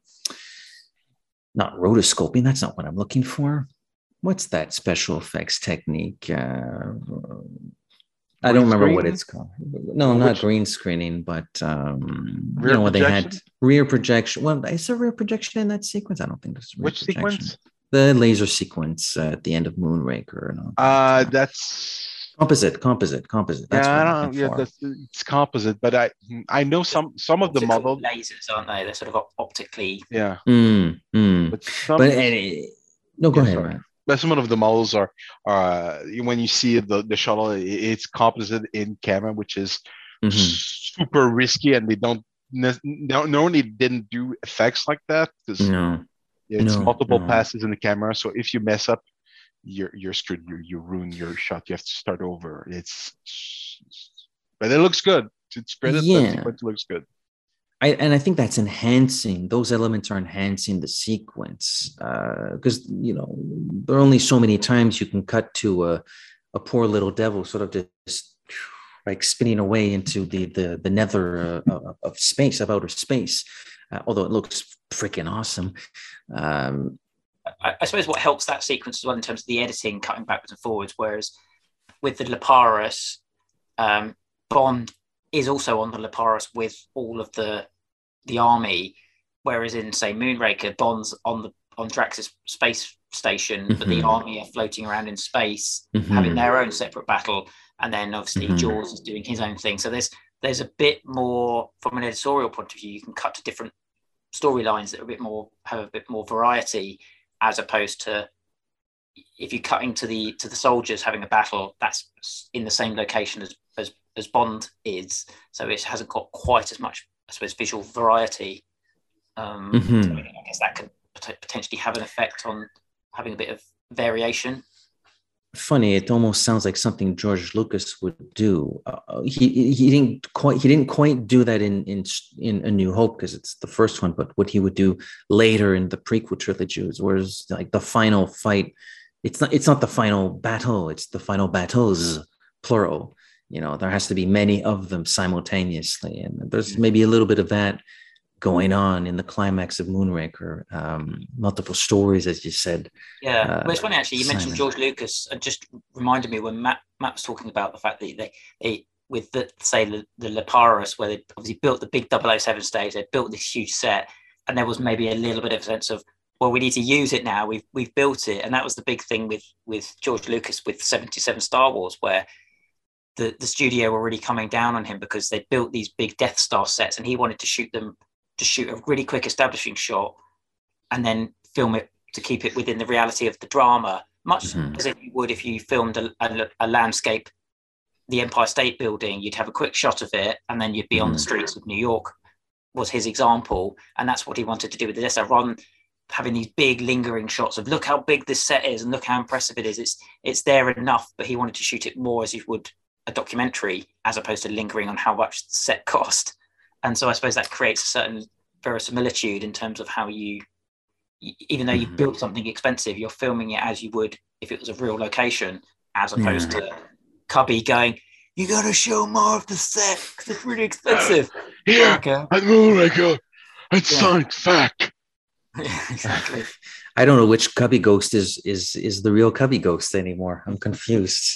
not rotoscoping. That's not what I'm looking for. What's that special effects technique? I don't remember what it's called. No, not green screening, but where they had rear projection. Well, is there rear projection in that sequence? I don't think there's rear projection. Sequence? The laser sequence at the end of Moonraker.
That's
composite. That's
it's composite. But I know some of the models
lasers, aren't they? They're sort of optically.
Yeah.
Go ahead, man.
But some of the models are when you see the shuttle, it's composite in camera, which is super risky, and they don't normally didn't do effects like that because it's multiple passes in the camera. So if you mess up, you're screwed. You ruin your shot. You have to start over. But it looks good. It's credit, but it looks good.
I think that's enhancing. Those elements are enhancing the sequence because there are only so many times you can cut to a poor little devil sort of just like spinning away into the nether of space, of outer space. Although it looks freaking awesome.
I suppose what helps that sequence as well in terms of the editing, cutting backwards and forwards, whereas with the Liparos, Bond is also on the Liparos with all of the army, whereas in, say, Moonraker, Bond's on Drax's space station, but the army are floating around in space, having their own separate battle, and then obviously Jaws is doing his own thing. So there's a bit more, from an editorial point of view, you can cut to different storylines that are have a bit more variety, as opposed to if you're cutting to the soldiers having a battle that's in the same location as Bond is, so it hasn't got quite as much, I suppose, visual variety. So I guess that could potentially have an effect on having a bit of variation.
Funny, it almost sounds like something George Lucas would do. He didn't quite do that in A New Hope because it's the first one, but what he would do later in the prequel trilogies, whereas like the final fight, it's not the final battle, it's the final battles, plural. There has to be many of them simultaneously, and there's maybe a little bit of that going on in the climax of Moonraker. Multiple stories, as you said.
Yeah, well, it's funny actually. You mentioned George Lucas, and just reminded me when Matt was talking about the fact that they with the Liparos, where they obviously built the big 007 stage, they built this huge set, and there was maybe a little bit of a sense of, well, we need to use it now. We've built it, and that was the big thing with George Lucas with 77 Star Wars, where the studio were really coming down on him because they built these big Death Star sets, and he wanted to shoot a really quick establishing shot and then film it to keep it within the reality of the drama, much as if you would if you filmed a landscape, the Empire State Building. You'd have a quick shot of it and then you'd be on the streets of New York, was his example. And that's what he wanted to do with the Death Star, rather than having these big lingering shots of look how big this set is and look how impressive it is. It's there enough, but he wanted to shoot it more as you would a documentary, as opposed to lingering on how much the set cost. And so I suppose that creates a certain verisimilitude in terms of how you even though you've built something expensive, you're filming it as you would if it was a real location, as opposed to Cubby going, "You got to show more of the set because it's really expensive."
Yeah,
okay.
I'm Moonraker. It's sonic fact.
Exactly.
I don't know which Cubby Ghost is the real Cubby Ghost anymore. I'm confused.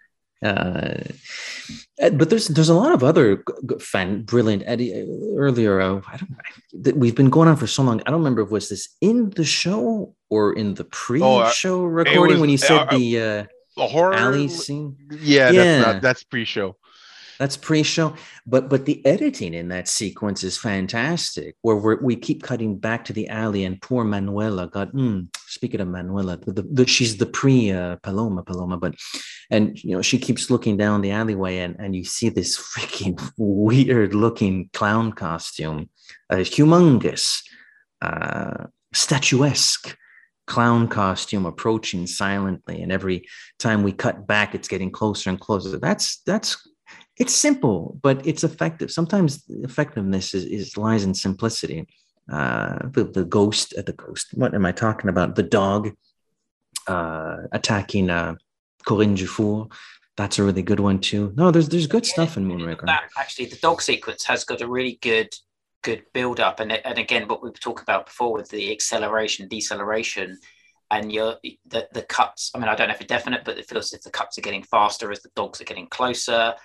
But there's a lot of other brilliant Eddie earlier. We've been going on for so long. I don't remember if was this in the show or in the pre-show recording when you said the
horror
alley scene.
Yeah, that's pre-show.
That's pre-show, but the editing in that sequence is fantastic. Where we keep cutting back to the alley, and poor Manuela got. Speaking of Manuela, she's the Paloma, but she keeps looking down the alleyway, and you see this freaking weird-looking clown costume, a humongous, statuesque clown costume approaching silently, and every time we cut back, it's getting closer and closer. It's simple, but it's effective. Sometimes effectiveness lies in simplicity. The ghost. What am I talking about? The dog attacking Corinne Dufour. That's a really good one too. No, there's good stuff in Moonraker.
Actually, the dog sequence has got a really good build up, and again, what we were talking about before with the acceleration, deceleration, and the cuts. I mean, I don't know if it's definite, but it feels as if the cuts are getting faster as the dogs are getting closer.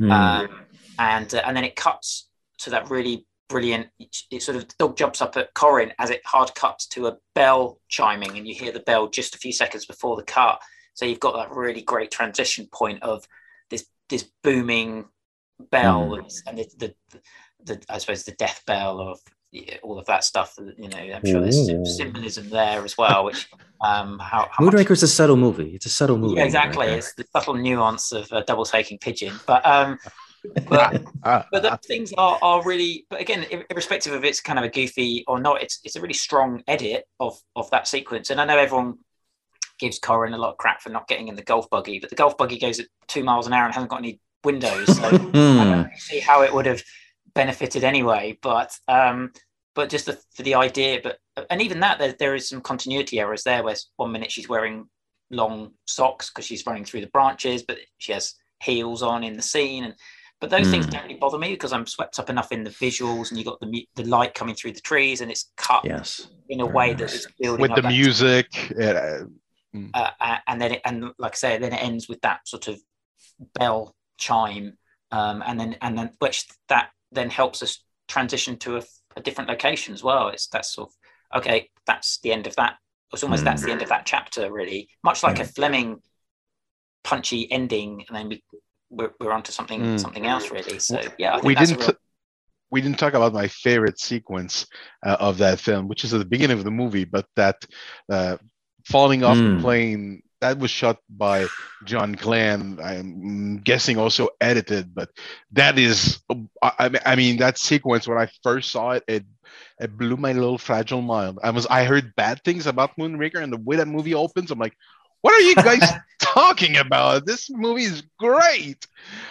And then it cuts to that really brilliant. It sort of, the dog jumps up at Corinne as it hard cuts to a bell chiming, and you hear the bell just a few seconds before the cut. So you've got that really great transition point of this booming bell and the I suppose the death bell of all of that stuff. I'm sure there's symbolism there as well. Which
Moonraker is a subtle movie. It's a subtle movie.
Yeah, exactly. It's the subtle nuance of double taking pigeon, but those things are really. But again, irrespective of it's kind of a goofy or not, it's a really strong edit of that sequence. And I know everyone gives Corinne a lot of crap for not getting in the golf buggy, but the golf buggy goes at 2 miles an hour and hasn't got any windows, so I don't see how it would have benefited anyway. But just for the idea, and even that there is some continuity errors there, where 1 minute she's wearing long socks because she's running through the branches, but she has heels on in the scene, but those things don't really bother me because I'm swept up enough in the visuals, and you got the light coming through the trees, and it's cut in a way that is building
with
up
the
that
music.
and then like I say, then it ends with that sort of bell chime, and then which that then helps us transition to a different location as well. It's that sort of, okay, that's the end of that. It's almost that's the end of that chapter, really. Much like a Fleming punchy ending, and then we're onto something else, really. So yeah, I think
we didn't talk about my favorite sequence of that film, which is at the beginning of the movie, but that falling off the plane, that was shot by John Glenn. I'm guessing also edited, but that is, I mean, that sequence, when I first saw it, it blew my little fragile mind. I heard bad things about Moonraker, and the way that movie opens, I'm like, what are you guys talking about? This movie is great.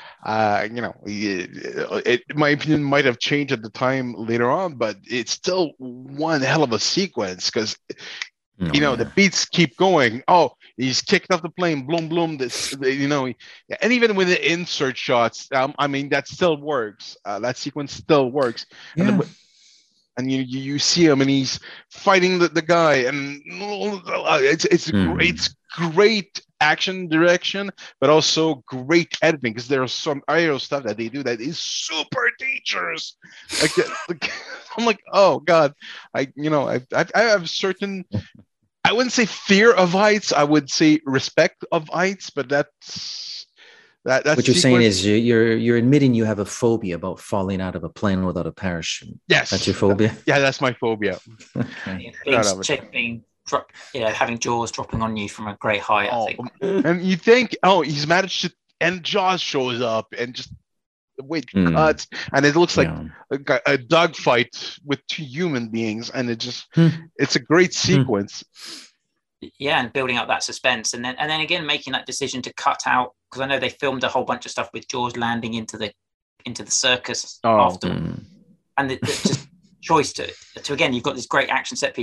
My opinion might have changed at the time later on, but it's still one hell of a sequence because the beats keep going. Oh, he's kicked off the plane, bloom, bloom. This, and even with the insert shots, I mean, that still works. That sequence still works.
Yeah.
And you see him, and he's fighting the guy, and it's great action direction, but also great editing, because there's some aerial stuff that they do that is super dangerous. I'm like, oh god, I have certain, I wouldn't say fear of heights, I would say respect of heights, but that's
what you're saying is you're admitting you have a phobia about falling out of a plane without a parachute.
Yes,
that's your phobia.
Yeah, that's my phobia.
Okay.
Having Jaws dropping on you from a great height. I think.
And you think, he's managed to, and Jaws shows up, and just the way it cuts, and it looks like a dogfight with two human beings, and it's a great sequence.
Yeah, and building up that suspense, and then again making that decision to cut out, because I know they filmed a whole bunch of stuff with Jaws landing into the circus after, and the just choice to again, you've got this great action set piece,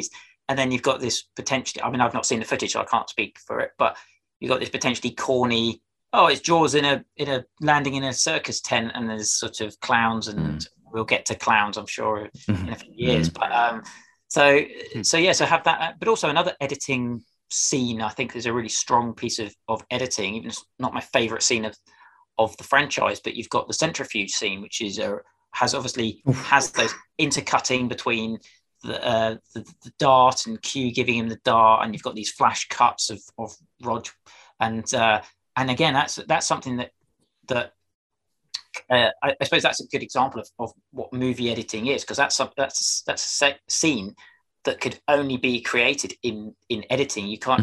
then you've got this potentially, I mean, I've not seen the footage, so I can't speak for it, but you've got this potentially corny, it's Jaws in a landing in a circus tent, and there's sort of clowns, and we'll get to clowns, I'm sure, in a few years. But so have that, but also another editing scene. I think there's a really strong piece of editing, even if it's not my favorite scene of the franchise, but you've got the centrifuge scene, which is has those intercutting between the dart and Q giving him the dart, and you've got these flash cuts of Rog, and again that's something that I suppose that's a good example of what movie editing is, because that's a scene that could only be created in editing. You can't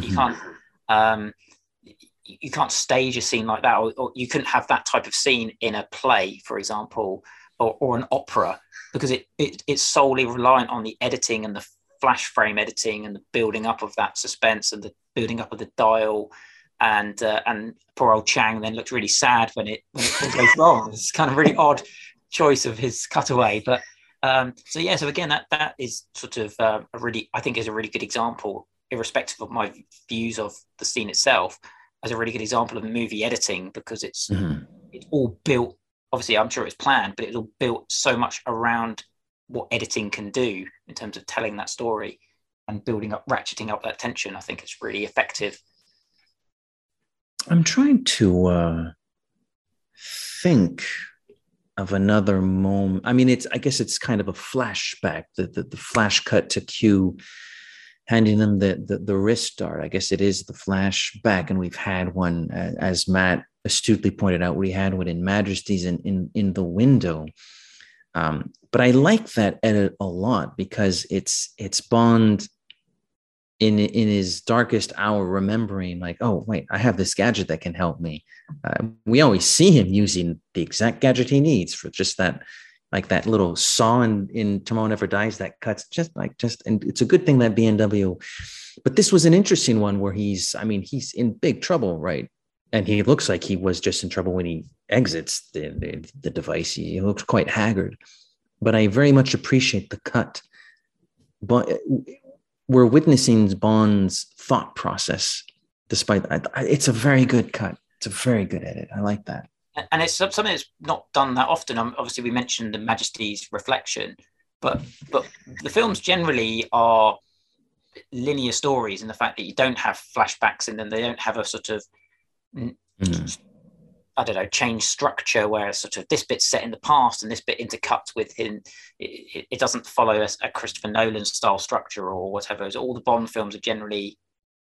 stage a scene like that, or you couldn't have that type of scene in a play, for example, or an opera, because it's solely reliant on the editing and the flash frame editing and the building up of that suspense and the building up of the dial. And poor old Chang then looked really sad when it goes wrong. It's kind of really odd choice of his cutaway, but so again that is sort of I think is a really good example, irrespective of my views of the scene itself, as a really good example of movie editing, because it's all built. Obviously, I'm sure it's planned, but it's all built so much around what editing can do in terms of telling that story and ratcheting up that tension. I think it's really effective.
I'm trying to think of another moment. I mean, I guess it's kind of a flashback, the flash cut to Q handing them the wrist dart. I guess it is the flashback, and we've had one, as Matt astutely pointed out, we had one in Majesty's in the window. But I like that edit a lot, because it's Bond in his darkest hour, remembering like, oh wait, I have this gadget that can help me. We always see him using the exact gadget he needs for just that, like that little saw in Tomorrow Never Dies that cuts and it's a good thing that BMW. But this was an interesting one where he's in big trouble, right? And he looks like he was just in trouble when he exits the device. He looks quite haggard. But I very much appreciate the cut. But we're witnessing Bond's thought process, despite that. It's a very good cut. It's a very good edit. I like that.
And it's something that's not done that often. Obviously, we mentioned the Majesty's reflection, but the films generally are linear stories in the fact that you don't have flashbacks in them. They don't have a sort of, change structure where it's sort of this bit's set in the past and this bit intercuts with him. It doesn't follow a Christopher Nolan style structure or whatever. So all the Bond films are generally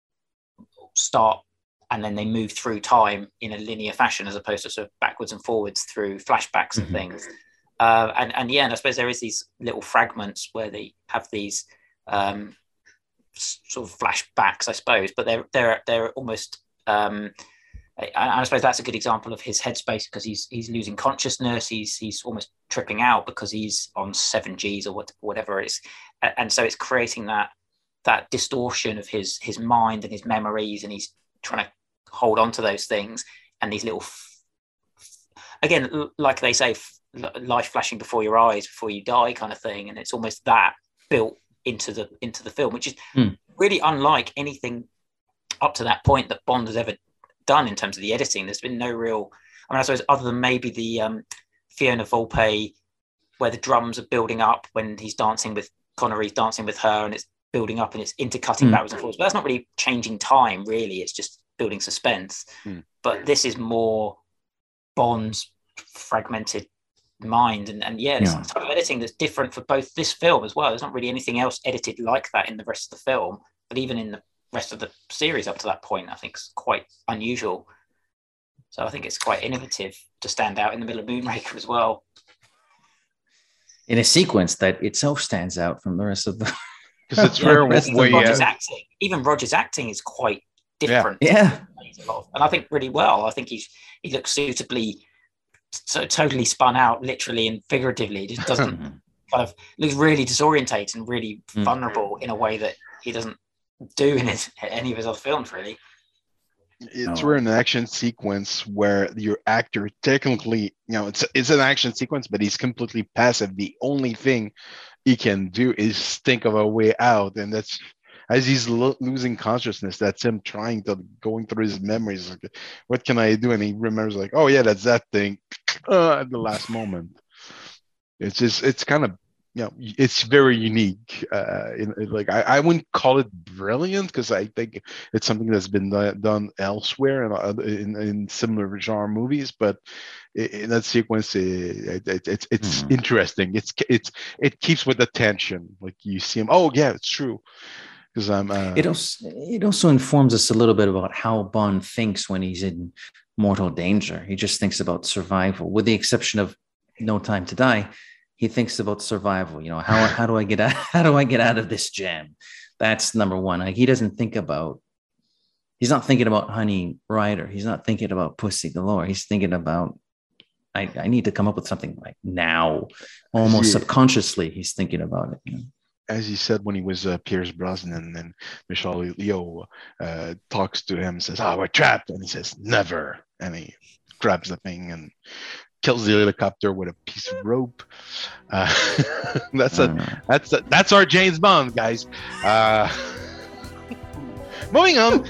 start and then they move through time in a linear fashion, as opposed to sort of backwards and forwards through flashbacks and things. And I suppose there is these little fragments where they have these sort of flashbacks, I suppose, but they're almost. I suppose that's a good example of his headspace, because he's losing consciousness. He's almost tripping out because he's on 7Gs or whatever it is, and so it's creating that distortion of his mind and his memories, and he's trying to hold on to those things, and these little again, like they say, life flashing before your eyes before you die kind of thing, and it's almost that built into the film, which is really unlike anything up to that point that Bond has ever done in terms of the editing. There's been no real, I suppose, other than maybe the Fiona Volpe, where the drums are building up when he's dancing with Connery's dancing with her, and it's building up and it's intercutting backwards and forwards. But that's not really changing time, really. It's just building suspense. But this is more Bond's fragmented mind, and there's a type of editing that's different for both this film as well. There's not really anything else edited like that in the rest of the film, but even in the rest of the series up to that point, I think it's quite unusual. So I think it's quite innovative to stand out in the middle of Moonraker as well.
In a sequence that itself stands out from the rest of the...
Because it's rare
Roger's acting. Even Roger's acting is quite different.
Yeah.
And I think really well. I think he looks suitably, so totally spun out, literally and figuratively. He just doesn't kind of looks really disorientated and really vulnerable in a way that he doesn't do in any of his other films, really.
It's rare in an action sequence where your actor technically, it's an action sequence, but he's completely passive. The only thing he can do is think of a way out, and that's as he's losing consciousness, that's him going through his memories. Like, what can I do? And he remembers like, oh yeah, that's that thing at the last moment. It's kind of, it's very unique. I wouldn't call it brilliant, because I think it's something that's been done elsewhere in similar genre movies. But in that sequence, it's interesting. It keeps with the tension. Like you see him. Oh yeah, it's true. Because
It also informs us a little bit about how Bond thinks when he's in mortal danger. He just thinks about survival, with the exception of No Time to Die. He thinks about survival. How do I get out? How do I get out of this jam? That's number one. Like, he doesn't think about. He's not thinking about Honey Rider. He's not thinking about Pussy Galore. He's thinking about. I need to come up with something like now. Almost subconsciously, he's thinking about it.
As he said when he was Pierce Brosnan, and Michelle Yeoh talks to him, says, "Oh, we're trapped," and he says, "Never," and he grabs the thing and kills the helicopter with a piece of rope. That's our James Bond, guys. Moving on.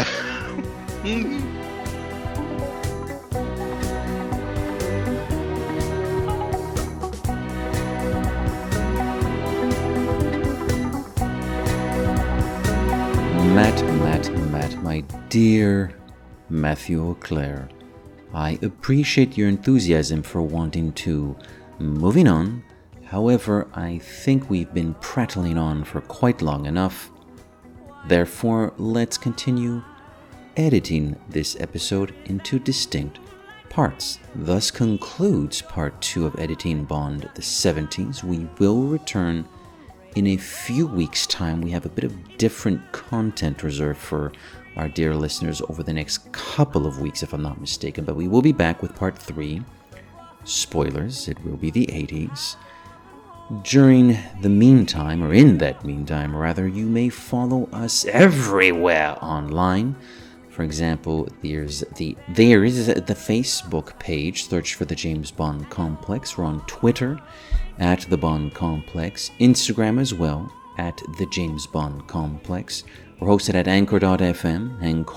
Matt, my dear Matthew Auclair, I appreciate your enthusiasm for wanting to. Moving on. However, I think we've been prattling on for quite long enough. Therefore, let's continue editing this episode into distinct parts. Thus concludes part 2 of Editing Bond the 70s. We will return in a few weeks' time. We have a bit of different content reserved for our dear listeners over the next couple of weeks, if I'm not mistaken. But we will be back with part 3. Spoilers, it will be the 80s. During the meantime, or in that meantime rather, you may follow us everywhere online. For example, there is the Facebook page. Search for the James Bond Complex. We're on Twitter at the Bond Complex, Instagram as well at the James Bond Complex. We're hosted at Anchor.fm.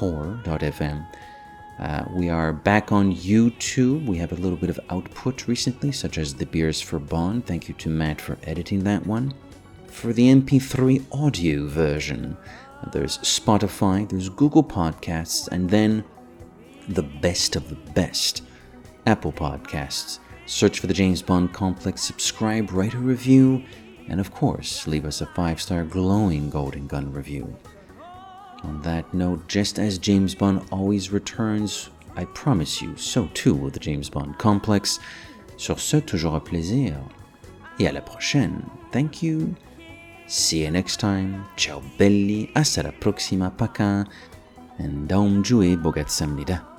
We are back on YouTube. We have a little bit of output recently, such as the Beers for Bond. Thank you to Matt for editing that one. For the MP3 audio version, there's Spotify, there's Google Podcasts, and then the best of the best, Apple Podcasts. Search for the James Bond Complex, subscribe, write a review, and of course, leave us a 5-star glowing golden gun review. On that note, just as James Bond always returns, I promise you, so too will the James Bond Complex. Sur ce, toujours un plaisir. Et à la prochaine. Thank you. See you next time. Ciao belli. Hasta la prossima, paka. And daum jue bogat samnida.